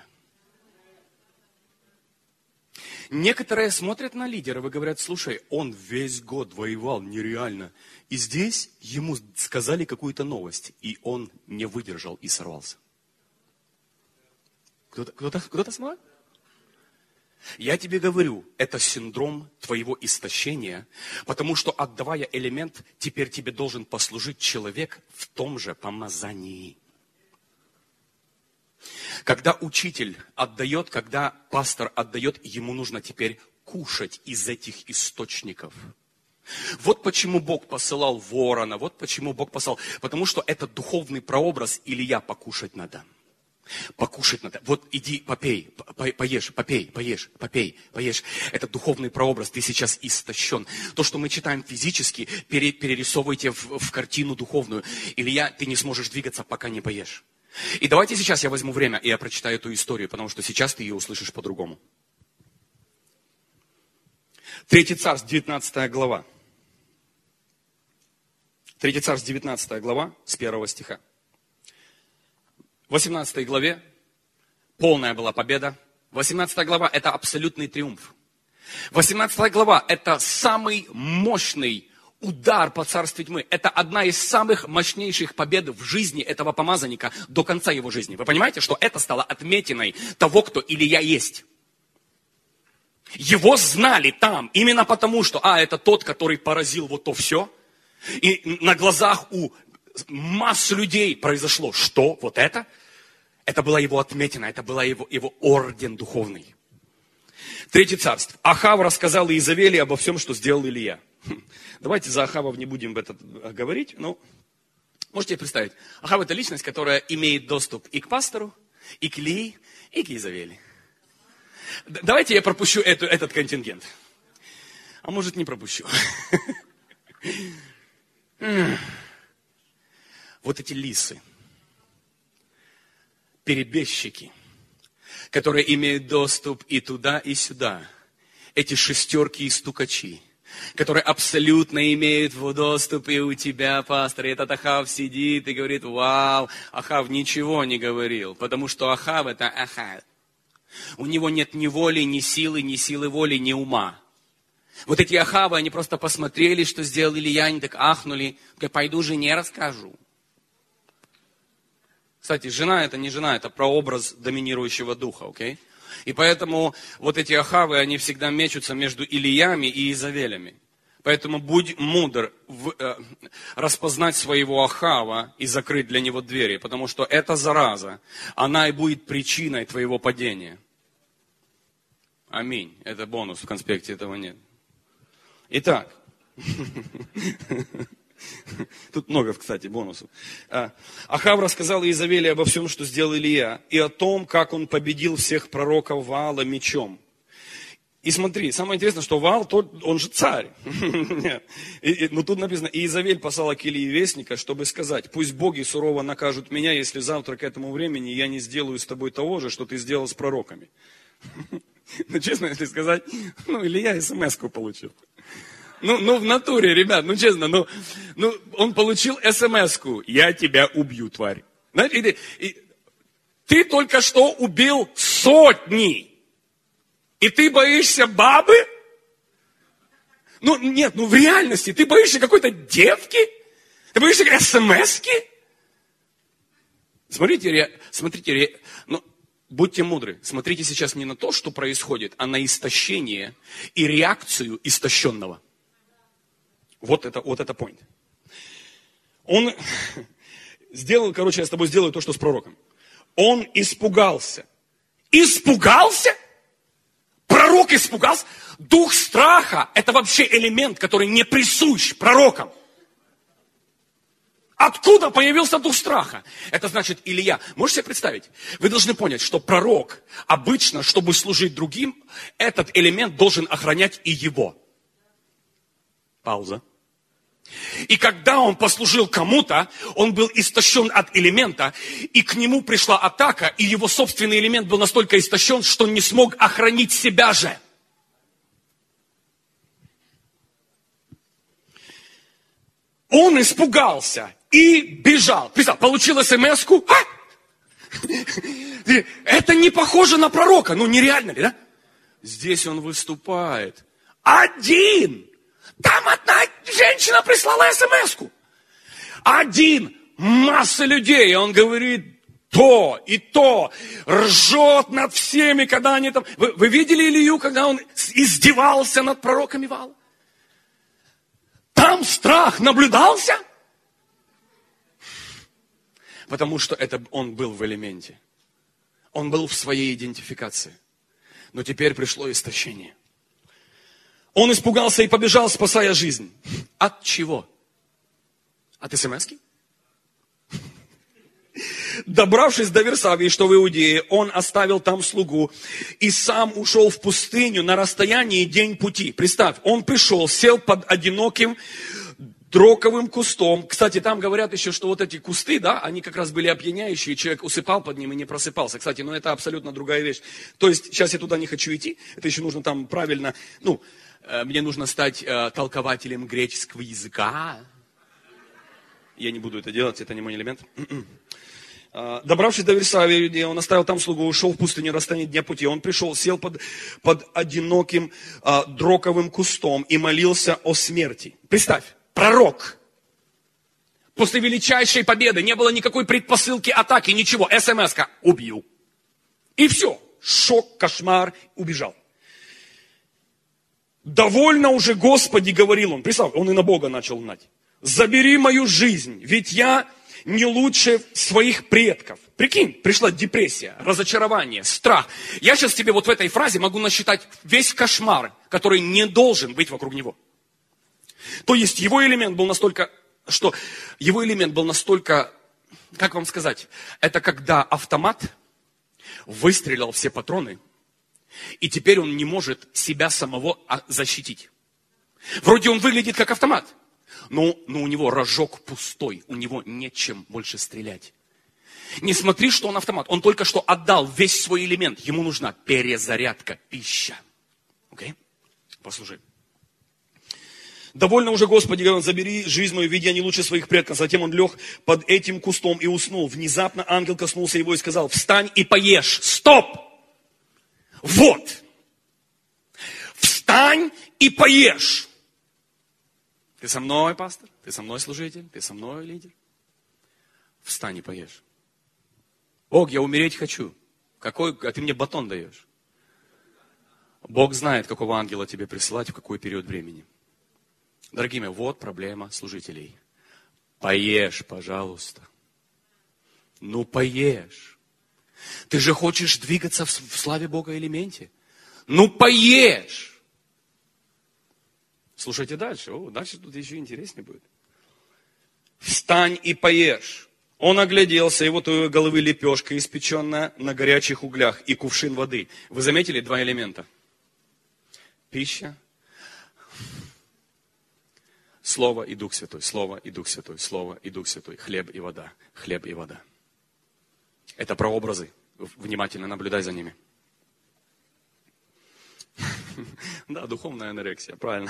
Некоторые смотрят на лидеров и говорят: слушай, он весь год воевал нереально. И здесь ему сказали какую-то новость, и он не выдержал и сорвался. Кто-то, кто-то, кто-то смотрит? Я тебе говорю, это синдром твоего истощения, потому что, отдавая элемент, теперь тебе должен послужить человек в том же помазании. Когда учитель отдает, когда пастор отдает, ему нужно теперь кушать из этих источников. Вот почему Бог посылал ворона, вот почему Бог послал. Потому что это духовный прообраз, Илья, покушать надо. Покушать надо. Вот иди, попей, по, поешь, попей, поешь, попей, поешь. Это духовный прообраз, ты сейчас истощен. То, что мы читаем физически, пере, перерисовывайте в, в картину духовную. Илья, ты не сможешь двигаться, пока не поешь. И давайте сейчас я возьму время, и я прочитаю эту историю, потому что сейчас ты ее услышишь по-другому. Третий Царств, девятнадцатая глава. Третий Царств, девятнадцатая глава, с первого стиха. В восемнадцатой главе полная была победа. восемнадцатая глава – это абсолютный триумф. восемнадцатая глава – это самый мощный удар по царству тьмы. Это одна из самых мощнейших побед в жизни этого помазанника до конца его жизни. Вы понимаете, что это стало отметиной того, кто Илия есть. Его знали там именно потому, что, а, это тот, который поразил вот то все. И на глазах у масс людей произошло, что вот это? Это была его отметина, это был его, его орден духовный. Третий Царств. Ахав рассказал Иезавели обо всем, что сделал Илия. Давайте за Ахавов не будем это говорить, но можете представить. Ахав — это личность, которая имеет доступ и к пастору, и к Илии, и к Иезавели. Давайте я пропущу эту, этот контингент. А может, не пропущу. Вот эти лисы, перебежчики, которые имеют доступ и туда, и сюда. Эти шестерки и стукачи, которые абсолютно имеют доступ и у тебя, пастор. И этот Ахав сидит и говорит: вау, Ахав ничего не говорил, потому что Ахав — это Ахав. У него нет ни воли, ни силы, ни силы воли, ни ума. Вот эти Ахавы, они просто посмотрели, что сделал Илья, они так ахнули. Я пойду жене расскажу. Кстати, жена — это не жена, это прообраз доминирующего духа, окей? Okay? И поэтому вот эти Ахавы, они всегда мечутся между Илиями и Иезавелями. Поэтому будь мудр в, э, распознать своего Ахава и закрыть для него двери, потому что эта зараза, она и будет причиной твоего падения. Аминь. Это бонус, в конспекте этого нет. Итак, тут много, кстати, бонусов. Ахав рассказал Иезавели обо всем, что сделал Илия, и о том, как он победил всех пророков Ваала мечом. И смотри, самое интересное, что Ваал, он же царь. Но тут написано: Иезавель послала к Илии вестника, чтобы сказать: пусть боги сурово накажут меня, если завтра к этому времени я не сделаю с тобой того же, что ты сделал с пророками. Ну, честно, если сказать, ну, Илья смс-ку получил. Ну, ну, в натуре, ребят, ну, честно, ну, ну он получил смс-ку: я тебя убью, тварь. Знаете, и, и, ты только что убил сотни, и ты боишься бабы? Ну, нет, ну, в реальности, ты боишься какой-то девки? Ты боишься смс-ки? Смотрите, смотрите, ну, будьте мудры, смотрите сейчас не на то, что происходит, а на истощение и реакцию истощенного. Вот это, вот это point. Он сделал, короче, я с тобой сделаю то, что с пророком. Он испугался Испугался? Пророк испугался? Дух страха – это вообще элемент, который не присущ пророкам. Откуда появился дух страха? Это значит Илия. Можете себе представить? Вы должны понять, что пророк обычно, чтобы служить другим, этот элемент должен охранять и его. Пауза. И когда он послужил кому-то, он был истощен от элемента, и к нему пришла атака, и его собственный элемент был настолько истощен, что он не смог охранить себя же. Он испугался и бежал. Представь, получил смс-ку. А? Это не похоже на пророка. Ну, нереально ли, да? Здесь он выступает. Один. Там одна женщина прислала смс-ку. Один. Масса людей. И он говорит то и то. Ржет над всеми, когда они там... Вы, вы видели Илью, когда он издевался над пророками Ваала? Там страх наблюдался? Потому что это он был в элементе. Он был в своей идентификации. Но теперь пришло истощение. Он испугался и побежал, спасая жизнь. От чего? От смс-ки? Добравшись до Варсавии, что в Иудее, он оставил там слугу и сам ушел в пустыню на расстоянии день пути. Представь, он пришел, сел под одиноким дроковым кустом. Кстати, там говорят еще, что вот эти кусты, да, они как раз были опьяняющие, человек усыпал под ним и не просыпался. Кстати, но это абсолютно другая вещь. То есть, сейчас я туда не хочу идти, это еще нужно там правильно, ну, э, мне нужно стать э, толкователем греческого языка. Я не буду это делать, это не мой элемент. Добравшись до Варсавии, он оставил там слугу, ушел в пустыню, расстояние дня пути. Он пришел, сел под, под одиноким а, дроковым кустом и молился о смерти. Представь, пророк. После величайшей победы не было никакой предпосылки атаки, ничего. СМС-ка убью. И все. Шок, кошмар, убежал. Довольно уже, Господи, говорил он. Представь, он и на Бога начал гнать. Забери мою жизнь, ведь я не лучше своих предков. Прикинь, пришла депрессия, разочарование, страх. Я сейчас тебе вот в этой фразе могу насчитать весь кошмар, который не должен быть вокруг него. То есть его элемент был настолько, что его элемент был настолько, как вам сказать, это когда автомат выстрелил все патроны, и теперь он не может себя самого защитить. Вроде он выглядит как автомат. Но, но у него рожок пустой, у него нечем больше стрелять. Не смотри, что он автомат. Он только что отдал весь свой элемент. Ему нужна перезарядка, пища. Окей? Послушай. Довольно уже, Господи, говорил, забери жизнь мою, ведь я не лучше своих предков. Затем он лег под этим кустом и уснул. Внезапно ангел коснулся его и сказал: встань и поешь. Стоп! Вот! Встань и поешь. Ты со мной, пастор? Ты со мной, служитель? Ты со мной, лидер? Встань и поешь. Бог, я умереть хочу. Какой, а ты мне батон даешь. Бог знает, какого ангела тебе присылать, в какой период времени. Дорогие мои, вот проблема служителей. Поешь, пожалуйста. Ну, поешь. Ты же хочешь двигаться в славе Бога элементе? Ну, поешь. Слушайте дальше. О, дальше тут еще интереснее будет. Встань и поешь. Он огляделся, и вот у его головы лепешка, испеченная на горячих углях, и кувшин воды. Вы заметили два элемента? Пища, Слово и Дух Святой, Слово и Дух Святой, Слово и Дух Святой, хлеб и вода, хлеб и вода. Это прообразы. Внимательно наблюдай за ними. Да, духовная анорексия, правильно.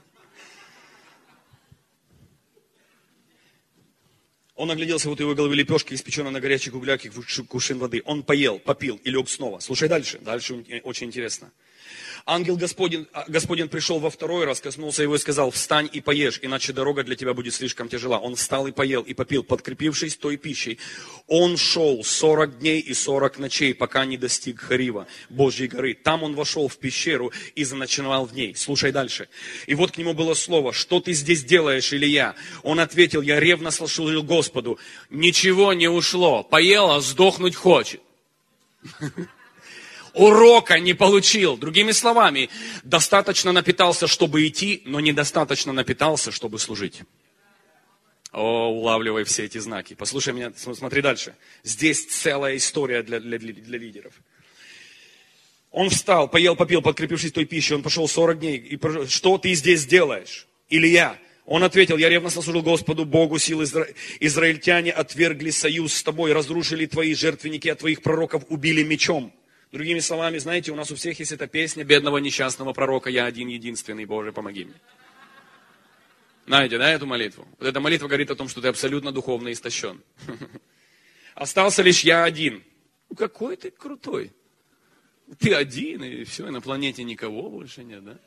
Он огляделся, вот его головы лепешки, испеченная на горячих углях, и кувшин воды. Он поел, попил и лег снова. Слушай дальше, дальше очень интересно. Ангел Господень, Господень пришел во второй раз, коснулся его и сказал: встань и поешь, иначе дорога для тебя будет слишком тяжела. Он встал и поел, и попил, подкрепившись той пищей. Он шел сорок дней и сорок ночей, пока не достиг Хорива, Божьей горы. Там он вошел в пещеру и заночевал в ней. Слушай дальше. И вот к нему было слово: что ты здесь делаешь, Илия? Он ответил: я ревно служил Господу. Ничего не ушло, поел, а сдохнуть хочет. Урока не получил. Другими словами, достаточно напитался, чтобы идти, но недостаточно напитался, чтобы служить. О, улавливай все эти знаки. Послушай меня, смотри дальше. Здесь целая история для, для, для лидеров. Он встал, поел, попил, подкрепившись той пищей, он пошел сорок дней. И, что ты здесь делаешь? Илья. Он ответил, я ревностно служил Господу Богу, сил Изра... израильтяне отвергли союз с тобой, разрушили твои жертвенники, а твоих пророков убили мечом. Другими словами, знаете, у нас у всех есть эта песня бедного несчастного пророка, я один единственный, Боже, помоги мне. Знаете, да, эту молитву? Вот эта молитва говорит о том, что ты абсолютно духовно истощен. Остался лишь я один. Ну, какой ты крутой. Ты один, и все, и на планете никого больше нет, да?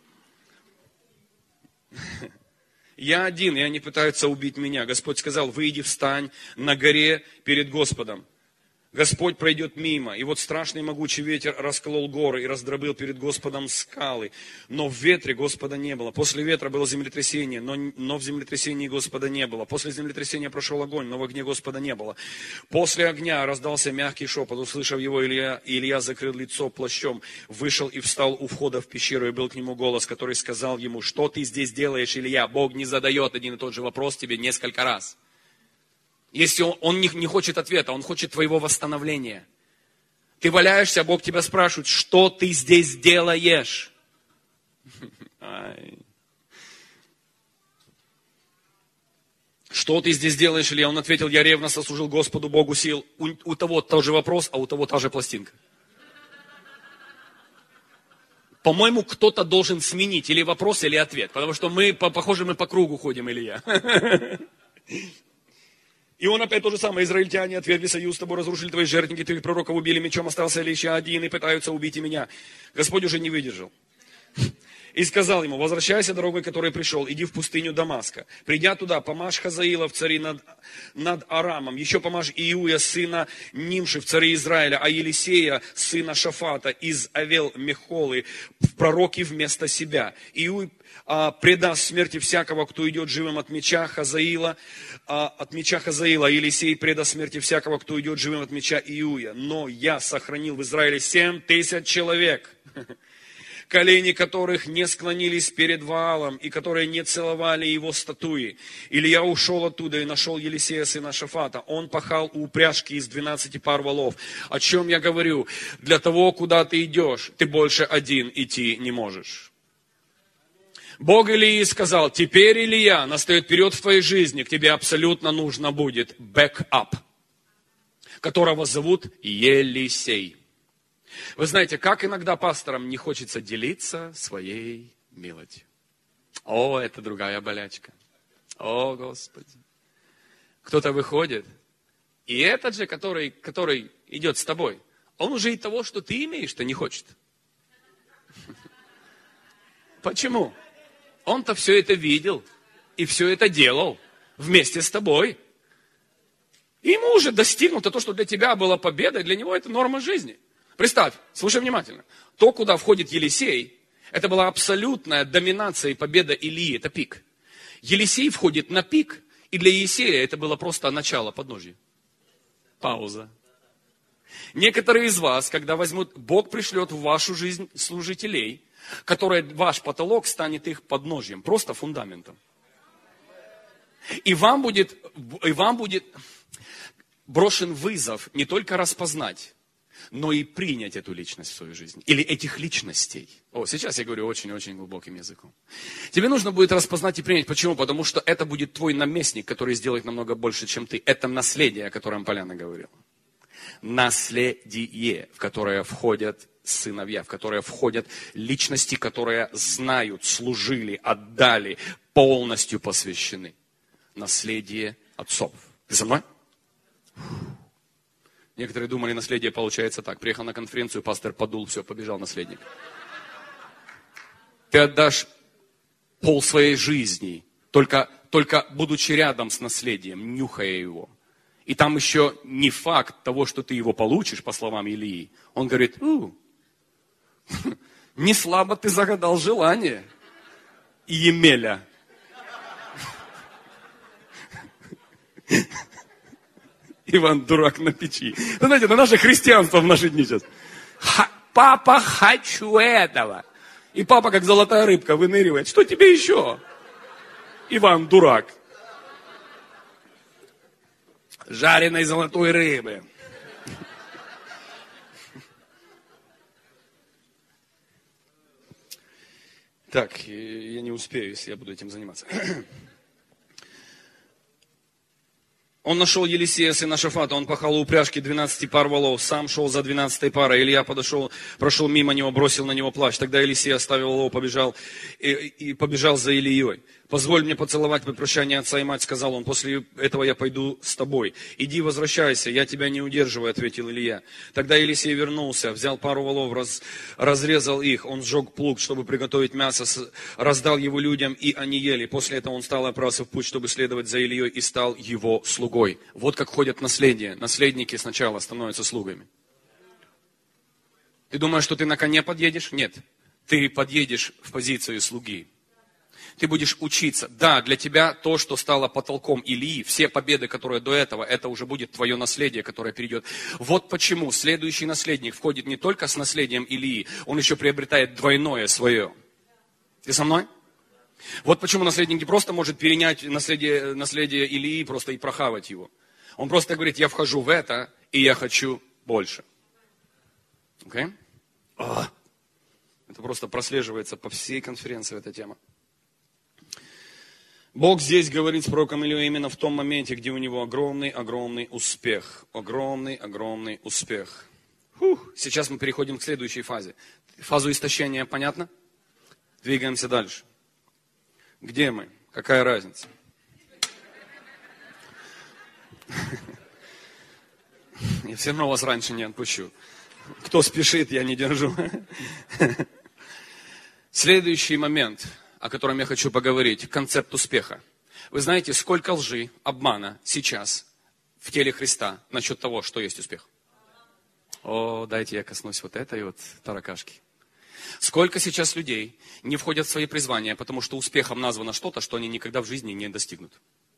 Я один, и они пытаются убить меня. Господь сказал, выйди, встань на горе перед Господом. Господь пройдет мимо, и вот страшный могучий ветер расколол горы и раздробил перед Господом скалы. Но в ветре Господа не было. После ветра было землетрясение, но, но в землетрясении Господа не было. После землетрясения прошел огонь, но в огне Господа не было. После огня раздался мягкий шепот. Услышав его, Илья, Илья закрыл лицо плащом, вышел и встал у входа в пещеру, и был к нему голос, который сказал ему, что ты здесь делаешь, Илья? Бог не задает один и тот же вопрос тебе несколько раз. Если он, он не, не хочет ответа, он хочет твоего восстановления. Ты валяешься, Бог тебя спрашивает, что ты здесь делаешь? Что ты здесь делаешь, Илья? Он ответил, я ревностно служил Господу Богу сил. У, у того тот же вопрос, а у того та же пластинка. По-моему, кто-то должен сменить или вопрос, или ответ. Потому что мы, похоже, мы по кругу ходим, Илья. И он опять то же самое. Израильтяне отвергли союз с тобой, разрушили твои жертвенники, твоих пророков убили мечом, остался лишь я один, и пытаются убить и меня. Господь уже не выдержал. И сказал ему, возвращайся дорогой, которой пришел, иди в пустыню Дамаска. Придя туда, помажь Хазаила в цари над, над Арамом, еще помажь Иуя, сына Нимши в цари Израиля, а Елисея, сына Шафата, из Авел-Мехолы, в пророки вместо себя. Иуй а, предаст смерти всякого, кто идет живым от меча Хазаила, а, от меча Хазаила, а Елисей предаст смерти всякого, кто идет живым от меча Иуя. Но я сохранил в Израиле семь тысяч человек, колени которых не склонились перед Ваалом, и которые не целовали его статуи. Илья ушел оттуда и нашел Елисея, сына Шафата. Он пахал у упряжки из двенадцати пар волов. О чем я говорю? Для того, куда ты идешь, ты больше один идти не можешь. Бог Илии сказал, теперь, Илья, настает период в твоей жизни, к тебе абсолютно нужно будет бэкап, которого зовут Елисей. Вы знаете, как иногда пасторам не хочется делиться своей милостью. О, это другая болячка. О, Господи. Кто-то выходит, и этот же, который, который идет с тобой, он уже и того, что ты имеешь-то, не хочет. Почему? Он-то все это видел и все это делал вместе с тобой. И ему уже достигнуто то, что для тебя была победа, и для него это норма жизни. Представь, слушай внимательно. То, куда входит Елисей, это была абсолютная доминация и победа Илии, это пик. Елисей входит на пик, и для Елисея это было просто начало подножия. Пауза. Некоторые из вас, когда возьмут, Бог пришлет в вашу жизнь служителей, которые ваш потолок станет их подножьем, просто фундаментом. И вам будет, и вам будет брошен вызов не только распознать, но и принять эту личность в свою жизнь. Или этих личностей. О, сейчас я говорю очень-очень глубоким языком. Тебе нужно будет распознать и принять. Почему? Потому что это будет твой наместник, который сделает намного больше, чем ты. Это наследие, о котором Поляна говорила. Наследие, в которое входят сыновья, в которое входят личности, которые знают, служили, отдали, полностью посвящены. Наследие отцов. Ты со мной? Некоторые думали, наследие получается так. Приехал на конференцию, пастор подул, все, побежал наследник. Ты отдашь пол своей жизни, только, только будучи рядом с наследием, нюхая его. И там еще не факт того, что ты его получишь, по словам Илии. Он говорит, у, не слабо ты загадал желание, Емеля. Иван дурак на печи. Вы знаете, это наше христианство в наши дни сейчас. Ха, папа, хочу этого. И папа, как золотая рыбка, выныривает. Что тебе еще? Иван, дурак. Жареной золотой рыбы. Так, я не успею, если я буду этим заниматься. Он нашел Елисея, сына Шафата, он пахал у упряжки двенадцати пар волов, сам шел за двенадцатой парой. Илья подошел, прошел мимо него, бросил на него плащ. Тогда Елисей оставил волов, побежал и, и побежал за Ильей. «Позволь мне поцеловать при прощании отца и мать», сказал он, «после этого я пойду с тобой». «Иди, возвращайся, я тебя не удерживаю», ответил Илья. Тогда Елисей вернулся, взял пару волов, раз, разрезал их, он сжег плуг, чтобы приготовить мясо, раздал его людям, и они ели. После этого он стал отправиться в путь, чтобы следовать за Ильей, и стал его слугой. Вот как ходят наследия. Наследники сначала становятся слугами. Ты думаешь, что ты на коне подъедешь? Нет. Ты подъедешь в позицию слуги. Ты будешь учиться. Да, для тебя то, что стало потолком Илии, все победы, которые до этого, это уже будет твое наследие, которое перейдет. Вот почему следующий наследник входит не только с наследием Илии, он еще приобретает двойное свое. Ты со мной? Вот почему наследник не просто может перенять наследие, наследие Илии просто и прохавать его. Он просто говорит, я вхожу в это, и я хочу больше. Okay? Это просто прослеживается по всей конференции эта тема. Бог здесь говорит с пророком Ильей именно в том моменте, где у него огромный-огромный успех. Огромный-огромный успех. Фух. Сейчас мы переходим к следующей фазе. Фазу истощения понятно? Двигаемся дальше. Где мы? Какая разница? Я все равно вас раньше не отпущу. Кто спешит, я не держу. Следующий момент, о котором я хочу поговорить, концепт успеха. Вы знаете, сколько лжи, обмана сейчас в теле Христа насчет того, что есть успех? О, дайте я коснусь вот этой вот таракашки. Сколько сейчас людей не входят в свои призвания, потому что успехом названо что-то, что они никогда в жизни не достигнут.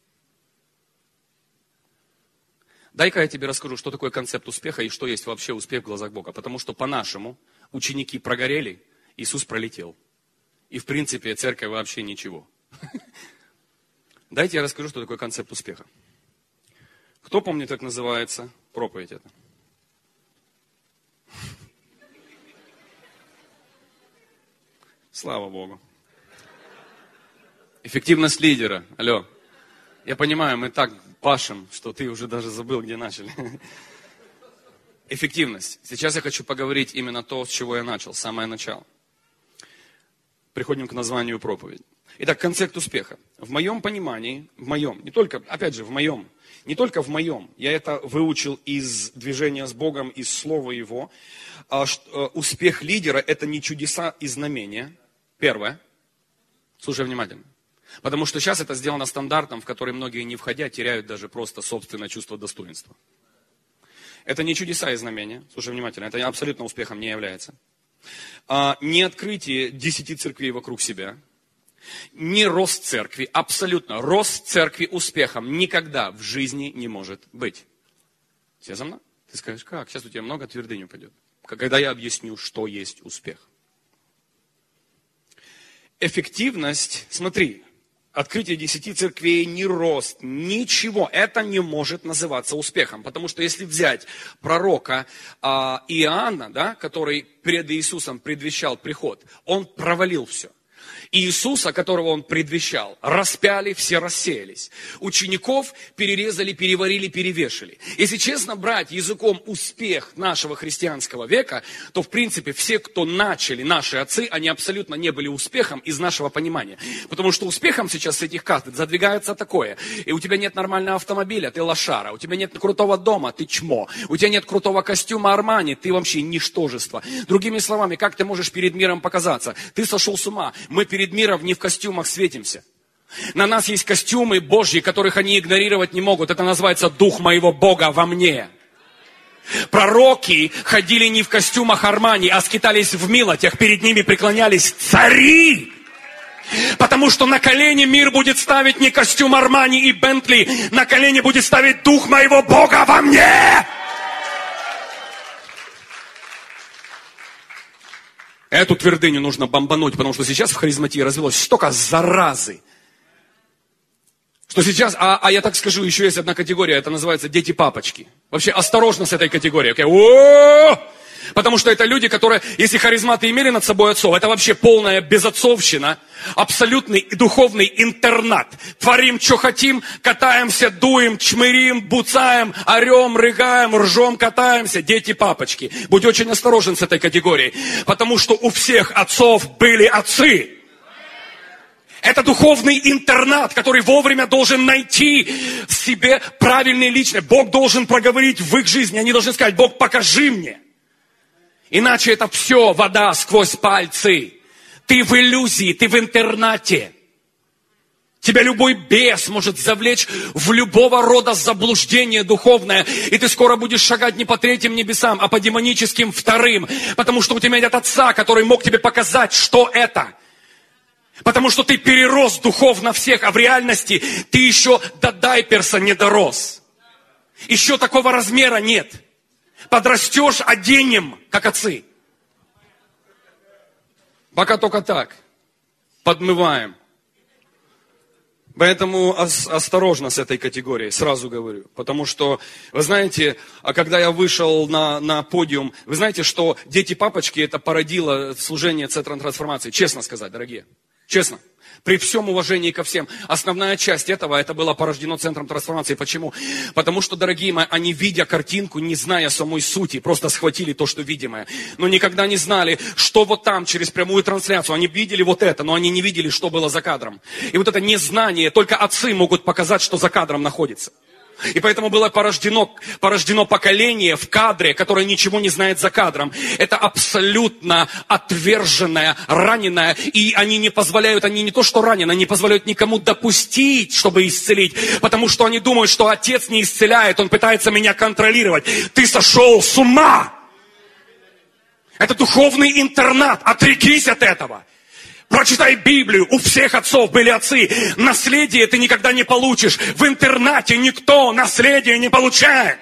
Дай-ка я тебе расскажу, что такое концепт успеха и что есть вообще успех в глазах Бога. Потому что по-нашему ученики прогорели, Иисус пролетел. И в принципе церковь вообще ничего. Дайте я расскажу, что такое концепт успеха. Кто помнит, как называется проповедь эта? Слава Богу. Эффективность лидера. Алло. Я понимаю, мы так пашем, что ты уже даже забыл, где начали. Эффективность. Сейчас я хочу поговорить именно то, с чего я начал, самое начало. Приходим к названию проповеди. Итак, концепт успеха. В моем понимании, в моем, не только, опять же, в моем, не только в моем, я это выучил из движения с Богом, из слова Его. А, что, успех лидера – это не чудеса и знамения. Первое. Слушай внимательно. Потому что сейчас это сделано стандартом, в который многие, не входя, теряют даже просто собственное чувство достоинства. Это не чудеса и знамения. Слушай внимательно, это абсолютно успехом не является. А, не открытие десяти церквей вокруг себя. Не рост церкви, абсолютно. Рост церкви успехом никогда в жизни не может быть. Все за мной? Ты скажешь, как? Сейчас у тебя много твердынь упадет. Когда я объясню, что есть успех. Эффективность, смотри, открытие десяти церквей, не рост, ничего. Это не может называться успехом. Потому что если взять пророка а, Иоанна, да, который перед Иисусом предвещал приход, он провалил все. Иисуса, которого он предвещал, распяли, все рассеялись. Учеников перерезали, переварили, перевешали. Если честно брать языком успех нашего христианского века, то в принципе все, кто начали, наши отцы, они абсолютно не были успехом из нашего понимания. Потому что успехом сейчас с этих кафедр задвигается такое. И у тебя нет нормального автомобиля, ты лошара. У тебя нет крутого дома, ты чмо. У тебя нет крутого костюма Армани, ты вообще ничтожество. Другими словами, как ты можешь перед миром показаться? Ты сошел с ума. Мы перед миром не в костюмах светимся. На нас есть костюмы Божьи, которых они игнорировать не могут. Это называется Дух моего Бога во мне. Пророки ходили не в костюмах Армани, а скитались в милотях. Перед ними преклонялись цари. Потому что на колени мир будет ставить не костюм Армани и Бентли. На колени будет ставить Дух моего Бога во мне. Эту твердыню нужно бомбануть, потому что сейчас в харизматии развелось столько заразы, что сейчас, а, а я так скажу, еще есть одна категория, это называется дети-папочки. Вообще осторожно с этой категорией. Okay? О-о-о! Потому что это люди, которые, если харизматы имели над собой отцов, это вообще полная безотцовщина, абсолютный духовный интернат. Творим, что хотим, катаемся, дуем, чмырим, буцаем, орем, рыгаем, ржем, катаемся. Дети-папочки. Будь очень осторожен с этой категорией, потому что у всех отцов были отцы. Это духовный интернат, который вовремя должен найти в себе правильные личности. Бог должен проговорить в их жизни. Они должны сказать: Бог, покажи мне. Иначе это все вода сквозь пальцы. Ты в иллюзии, ты в интернате. Тебя любой бес может завлечь в любого рода заблуждение духовное. И ты скоро будешь шагать не по третьим небесам, а по демоническим вторым. Потому что у тебя нет отца, который мог тебе показать, что это. Потому что ты перерос духовно всех, а в реальности ты еще до дайперса не дорос. Еще такого размера нет. Подрастешь, оденем, как отцы. Пока только так. Подмываем. Поэтому ос- осторожно с этой категорией, сразу говорю. Потому что, вы знаете, когда я вышел на, на подиум, вы знаете, что дети-папочки это породило служение Центра трансформации. Честно сказать, дорогие. Честно. При всем уважении ко всем. Основная часть этого, это было порождено Центром трансформации. Почему? Потому что, дорогие мои, они, видя картинку, не зная самой сути, просто схватили то, что видимое. Но никогда не знали, что вот там, через прямую трансляцию. Они видели вот это, но они не видели, что было за кадром. И вот это незнание, только отцы могут показать, что за кадром находится. И поэтому было порождено, порождено поколение в кадре, которое ничего не знает за кадром. Это абсолютно отверженное, раненое. И они не позволяют, они не то что ранены, они не позволяют никому допустить, чтобы исцелить. Потому что они думают, что отец не исцеляет, он пытается меня контролировать. Ты сошел с ума! Это духовный интернат, отрекись от этого. Прочитай Библию, у всех отцов были отцы. Наследие ты никогда не получишь. В интернате никто наследие не получает.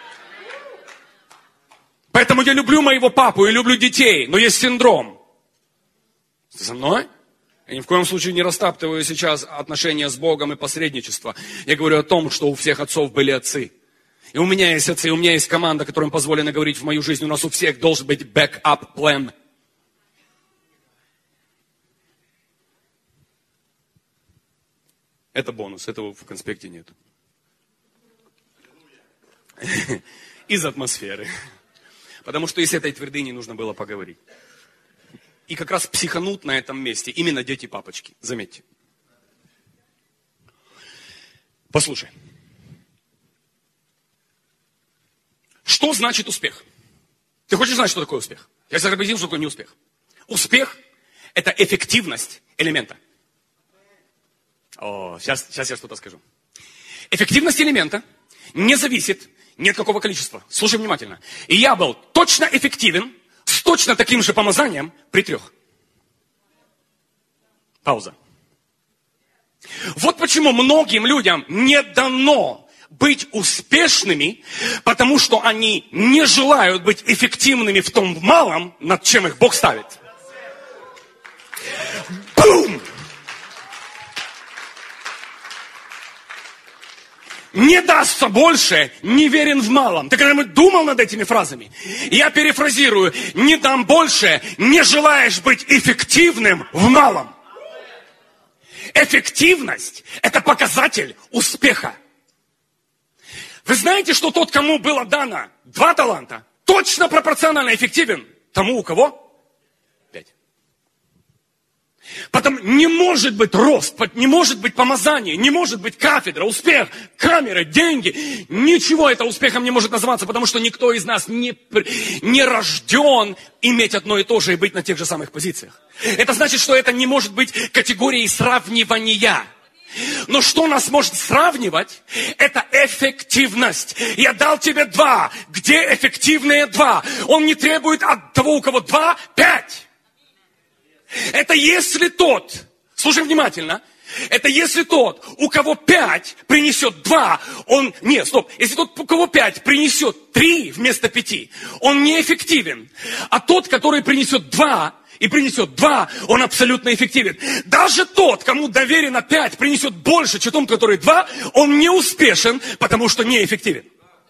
Поэтому я люблю моего папу и люблю детей, но есть синдром. Ты со мной? Я ни в коем случае не растаптываю сейчас отношения с Богом и посредничество. Я говорю о том, что у всех отцов были отцы. И у меня есть отцы, и у меня есть команда, которым позволено говорить в мою жизнь. У нас у всех должен быть backup plan. Это бонус, этого в конспекте нет. Из атмосферы. Потому что и с этой твердыней нужно было поговорить. И как раз психанут на этом месте именно дети-папочки, заметьте. Послушай. Что значит успех? Ты хочешь знать, что такое успех? Я сейчас объясню, что такое неуспех. Успех – это эффективность элемента. О, сейчас, сейчас я что-то скажу. Эффективность элемента не зависит ни от какого количества. Слушай внимательно. И я был точно эффективен с точно таким же помазанием при трех. Пауза. Вот почему многим людям не дано быть успешными, потому что они не желают быть эффективными в том малом, над чем их Бог ставит. Бум! Не дастся больше, не верен в малом. Ты когда-нибудь думал над этими фразами? Я перефразирую. Не дам больше, не желаешь быть эффективным в малом. Эффективность – это показатель успеха. Вы знаете, что тот, кому было дано два таланта, точно пропорционально эффективен тому, у кого пять. Потому не может быть рост, не может быть помазание, не может быть кафедра, успех, камеры, деньги. Ничего это успехом не может называться, потому что никто из нас не, не рожден иметь одно и то же и быть на тех же самых позициях. Это значит, что это не может быть категорией сравнивания. Но что нас может сравнивать, это эффективность. Я дал тебе два. Где эффективные два? Он не требует от того, у кого два, пять. Это если тот, слушай внимательно, это если тот, у кого пять принесет два, он, нет, стоп, если тот, у кого пять принесет три вместо пяти, он неэффективен. А тот, который принесет два, и принесет два, он абсолютно эффективен. Даже тот, кому доверено пять, принесет больше, чем тот, который два, он не успешен, потому что неэффективен.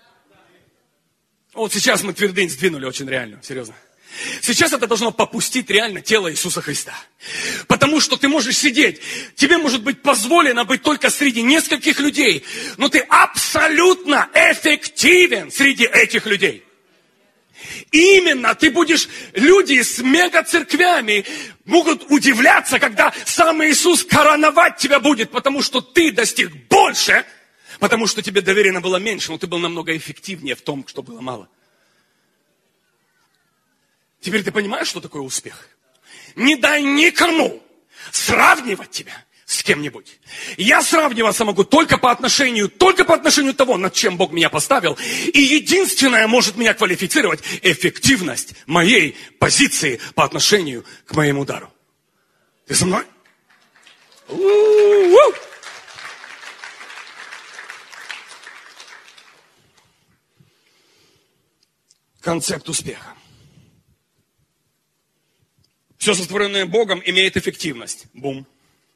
Вот сейчас мы твердынь сдвинули очень реально, серьезно. Сейчас это должно попустить реально тело Иисуса Христа. Потому что ты можешь сидеть, тебе может быть позволено быть только среди нескольких людей, но ты абсолютно эффективен среди этих людей. Именно ты будешь, люди с мега-церквями могут удивляться, когда сам Иисус короновать тебя будет, потому что ты достиг больше, потому что тебе доверено было меньше, но ты был намного эффективнее в том, что было мало. Теперь ты понимаешь, что такое успех? Не дай никому сравнивать тебя с кем-нибудь. Я сравниваться могу только по отношению, только по отношению того, над чем Бог меня поставил. И единственное может меня квалифицировать – эффективность моей позиции по отношению к моему дару. Ты со мной? У-у-у! Концепт успеха. Все сотворенное Богом имеет эффективность. Бум.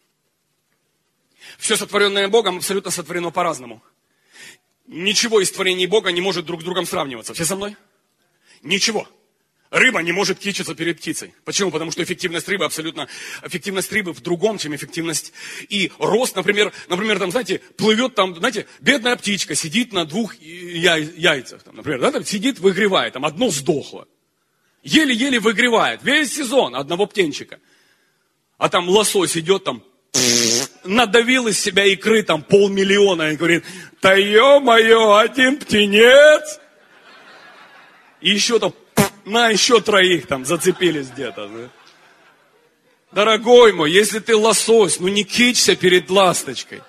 Все сотворенное Богом абсолютно сотворено по-разному. Ничего из творений Бога не может друг с другом сравниваться. Все со мной? Ничего. Рыба не может кичиться перед птицей. Почему? Потому что эффективность рыбы абсолютно, эффективность рыбы в другом, чем эффективность. И рост, например, например, там, знаете, плывет там, знаете, бедная птичка сидит на двух яй, яйцах, там, например, да, там, сидит, выгревает, там одно сдохло. Еле-еле выгревает. Весь сезон одного птенчика. А там лосось идет, там, надавил из себя икры, там, полмиллиона. И говорит, да ё-моё, один птенец. И еще там, на еще троих там зацепились где-то. Да? Дорогой мой, если ты лосось, ну не кичься перед ласточкой.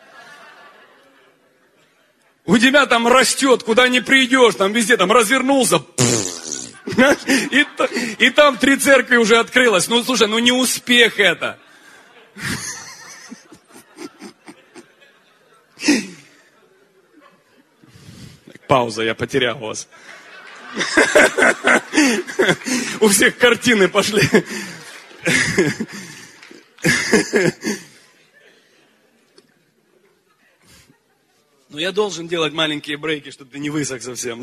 У тебя там растет, куда не придешь, там везде, там развернулся. И, и там три церкви уже открылось. Ну, слушай, ну не успех это. Пауза, я потерял вас. У всех картины пошли. Но я должен делать маленькие брейки, чтобы ты не высох совсем.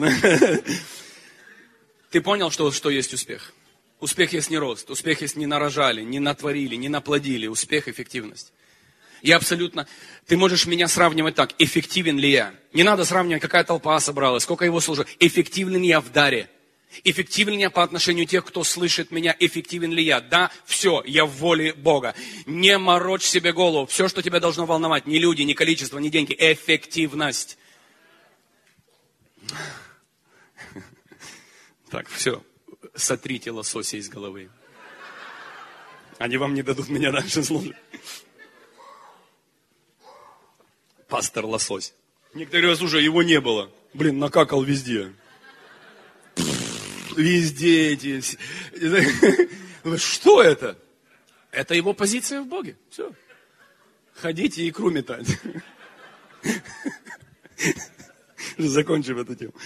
Ты понял, что, что есть успех? Успех есть не рост, успех есть не нарожали, не натворили, не наплодили. Успех – эффективность. Я абсолютно... Ты можешь меня сравнивать так, эффективен ли я? Не надо сравнивать, какая толпа собралась, сколько его служит. Эффективен ли я в даре? Эффективен ли я по отношению к тех, кто слышит меня? Эффективен ли я? Да, все, я в воле Бога. Не морочь себе голову. Все, что тебя должно волновать, не люди, не количество, не деньги. Эффективность. Так, все, сотрите лосося из головы. Они вам не дадут меня дальше слушать. Пастор лосось. Некоторые говорят, слушай, его не было. Блин, накакал везде. Везде эти... Что это? Это его позиция в Боге. Все. Ходите и икру метать. Закончим эту тему.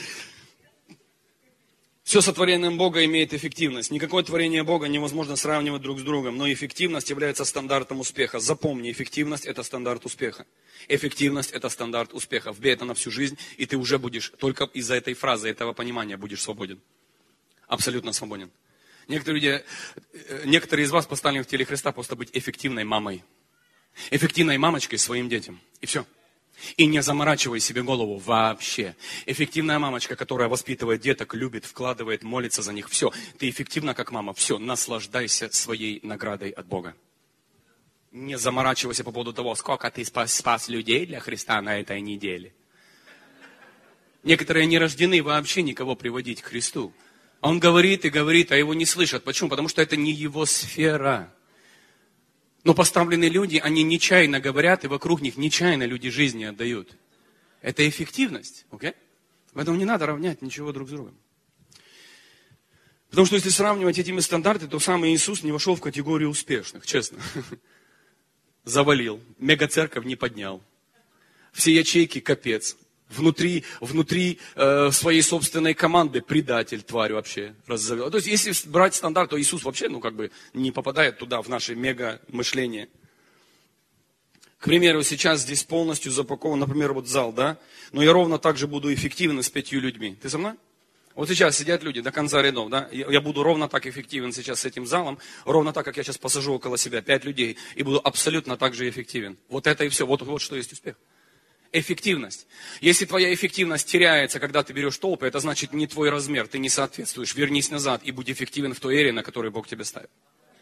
Все сотворение Бога имеет эффективность. Никакое творение Бога невозможно сравнивать друг с другом, но эффективность является стандартом успеха. Запомни, эффективность – это стандарт успеха. Эффективность – это стандарт успеха. Вбей это на всю жизнь, и ты уже будешь, только из-за этой фразы, этого понимания будешь свободен. Абсолютно свободен. Некоторые, люди, некоторые из вас поставлены в теле Христа просто быть эффективной мамой. Эффективной мамочкой своим детям. И все. И не заморачивай себе голову вообще. Эффективная мамочка, которая воспитывает деток, любит, вкладывает, молится за них. Все. Ты эффективна как мама. Все. Наслаждайся своей наградой от Бога. Не заморачивайся по поводу того, сколько ты спас, спас людей для Христа на этой неделе. Некоторые не рождены вообще никого приводить к Христу. Он говорит и говорит, а его не слышат. Почему? Потому что это не его сфера. Но поставленные люди, они нечаянно говорят, и вокруг них нечаянно люди жизни отдают. Это эффективность. Okay? Поэтому не надо равнять ничего друг с другом. Потому что если сравнивать этими стандарты, то сам Иисус не вошел в категорию успешных, честно. Завалил. Мегацерковь не поднял. Все ячейки капец. Внутри, внутри э, своей собственной команды предатель, тварь вообще раззовет. То есть, если брать стандарт, то Иисус вообще, ну, как бы, не попадает туда, в наше мега-мышление. К примеру, сейчас здесь полностью запакован, например, вот зал, да? Но я ровно так же буду эффективен с пятью людьми. Ты со мной? Вот сейчас сидят люди до конца рядов, да? Я буду ровно так эффективен сейчас с этим залом, ровно так, как я сейчас посажу около себя пять людей, и буду абсолютно так же эффективен. Вот это и все. Вот, вот что есть успех. Эффективность. Если твоя эффективность теряется, когда ты берешь толпы, это значит не твой размер, ты не соответствуешь. Вернись назад и будь эффективен в той эре, на которой Бог тебя ставит.